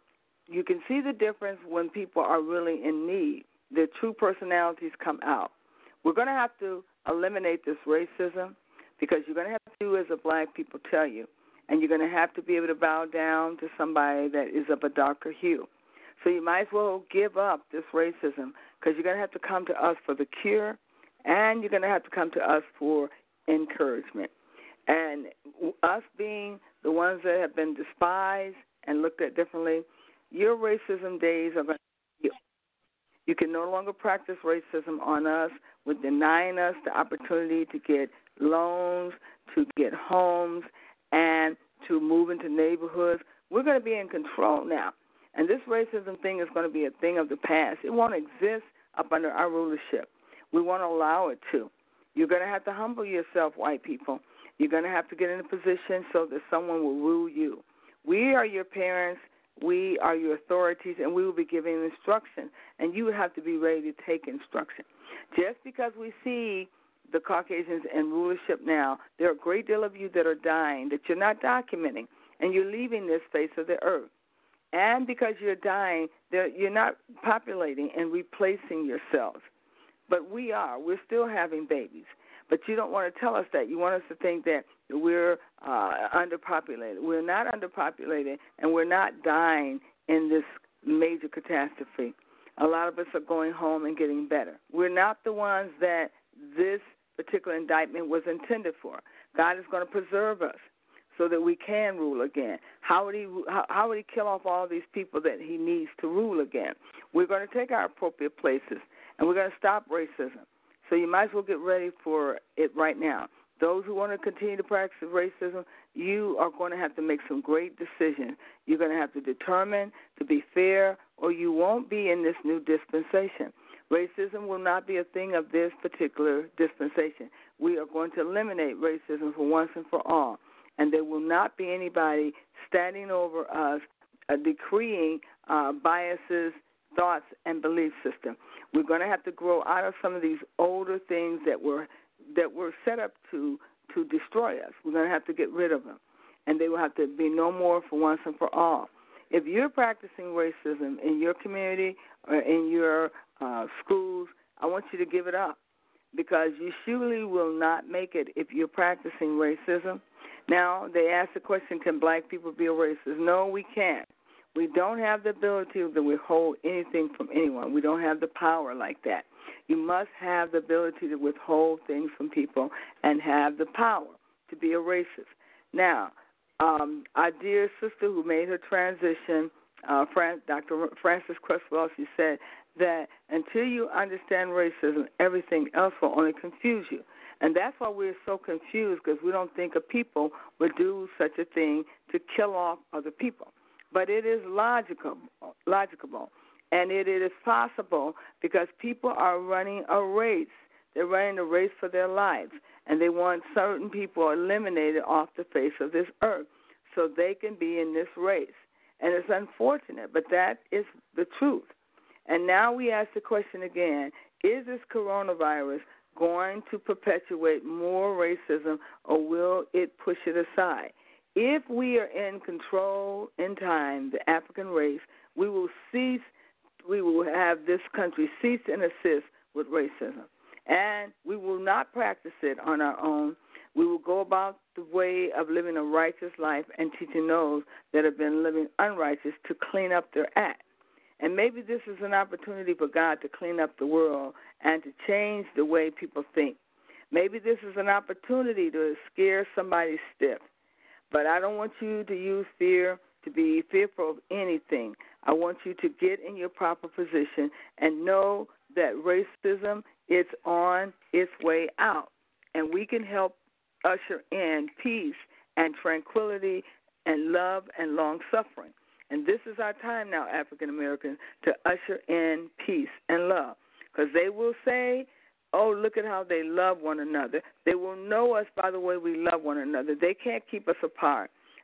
You can see the difference when people are really in need. Their true personalities come out. We're going to have to eliminate this racism because you're going to have to do as the black people tell you, and you're going to have to be able to bow down to somebody that is of a darker hue. So you might as well give up this racism because you're going to have to come to us for the cure, and you're going to have to come to us for encouragement. And us being the ones that have been despised and looked at differently, your racism days are going to be. You can no longer practice racism on us with denying us the opportunity to get loans, to get homes, and to move into neighborhoods. We're going to be in control now. And this racism thing is going to be a thing of the past. It won't exist up under our rulership. We won't allow it to. You're going to have to humble yourself, white people. You're going to have to get in a position so that someone will rule you. We are your parents. We are your authorities, and we will be giving instruction, and you have to be ready to take instruction. Just because we see the Caucasians in rulership now, there are a great deal of you that are dying that you're not documenting, and you're leaving this face of the earth. And because you're dying, you're not populating and replacing yourselves. But we are. We're still having babies. But you don't want to tell us that. You want us to think that we're uh, underpopulated. We're not underpopulated, and we're not dying in this major catastrophe. A lot of us are going home and getting better. We're not the ones that this particular indictment was intended for. God is going to preserve us so that we can rule again. How would he, how, how would he kill off all these people that he needs to rule again? We're going to take our appropriate places, and we're going to stop racism. So you might as well get ready for it right now. Those who want to continue to practice racism, you are going to have to make some great decisions. You're going to have to determine to be fair, or you won't be in this new dispensation. Racism will not be a thing of this particular dispensation. We are going to eliminate racism for once and for all, and there will not be anybody standing over us uh, decreeing uh, biases, thoughts, and belief system. We're going to have to grow out of some of these older things that were that were set up to to destroy us. We're going to have to get rid of them, and they will have to be no more for once and for all. If you're practicing racism in your community or in your uh, schools, I want you to give it up, because you surely will not make it if you're practicing racism. Now, they ask the question, can black people be a racist? No, we can't. We don't have the ability to withhold anything from anyone. We don't have the power like that. You must have the ability to withhold things from people and have the power to be a racist. Now, um, our dear sister who made her transition, uh, Fran- Doctor Frances Cresswell, she said that until you understand racism, everything else will only confuse you. And that's why we're so confused, because we don't think a people would do such a thing to kill off other people. But it is logical, logical, and it is possible, because people are running a race. They're running a race for their lives, and they want certain people eliminated off the face of this earth so they can be in this race. And it's unfortunate, but that is the truth. And now we ask the question again, is this coronavirus going to perpetuate more racism, or will it push it aside? If we are in control in time, the African race, we will cease, we will have this country cease and assist with racism. And we will not practice it on our own. We will go about the way of living a righteous life and teaching those that have been living unrighteous to clean up their act. And maybe this is an opportunity for God to clean up the world and to change the way people think. Maybe this is an opportunity to scare somebody stiff. But I don't want you to use fear to be fearful of anything. I want you to get in your proper position and know that racism is on its way out. And we can help usher in peace and tranquility and love and long-suffering. And this is our time now, African Americans, to usher in peace and love. Because they will say, oh, look at how they love one another. They will know us by the way we love one another. They can't keep us apart.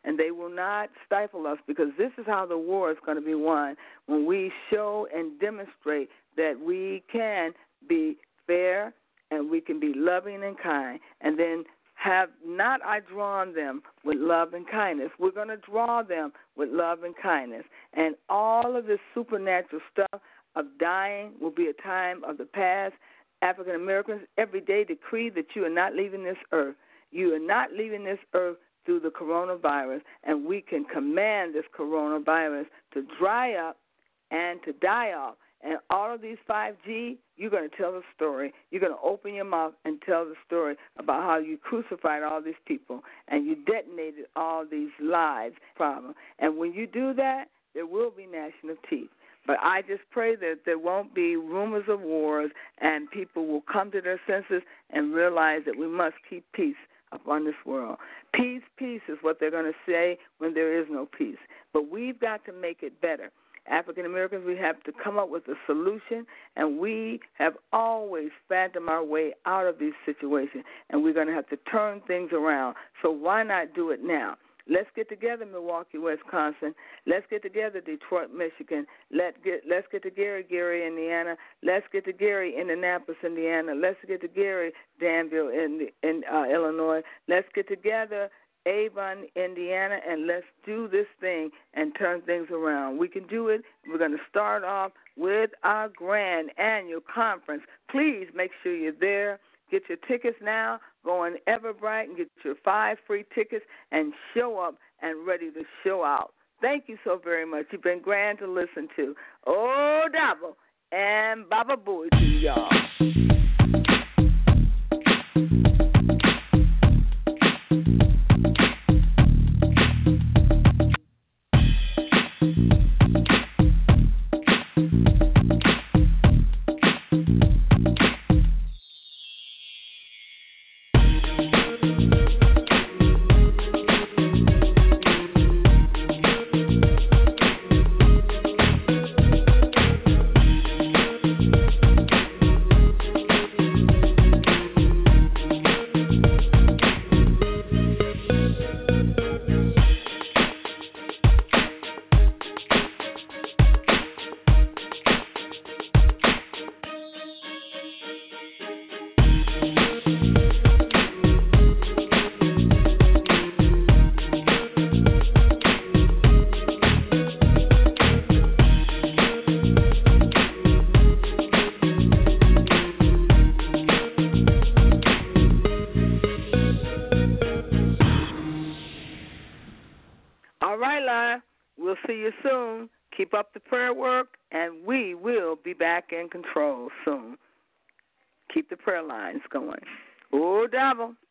and they will not stifle us, because this is how the war is going to be won, when we show and demonstrate that we can be fair and we can be loving and kind, and then have not I drawn them with love and kindness. We're going to draw them with love and kindness. And all of this supernatural stuff of dying will be a time of the past. African Americans every day decree that you are not leaving this earth. You are not leaving this earth through the coronavirus, and we can command this coronavirus to dry up and to die off. And all of these five G, you're going to tell the story. You're going to open your mouth and tell the story about how you crucified all these people and you detonated all these lives problem. And when you do that, there will be gnashing of teeth. But I just pray that there won't be rumors of wars, and people will come to their senses and realize that we must keep peace upon this world. Peace, peace is what they're going to say when there is no peace. But we've got to make it better. African Americans, we have to come up with a solution, and we have always fathomed our way out of these situations, and we're going to have to turn things around. So why not do it now? Let's get together, Milwaukee, Wisconsin. Let's get together, Detroit, Michigan. Let's get let's get to Gary, Gary, Indiana. Let's get to Gary, Indianapolis, Indiana. Let's get to Gary, Danville, in, in uh, Illinois. Let's get together, Avon, Indiana, and let's do this thing and turn things around. We can do it. We're going to start off with our grand annual conference. Please make sure you're there. Get your tickets now. Go on Everbright and get your five free tickets and show up and ready to show out. Thank you so very much. You've been grand to listen to. Oh, Dabo and Baba Booey to y'all. We'll see you soon. Keep up the prayer work, and we will be back in control soon. Keep the prayer lines going. Oh, Dabo.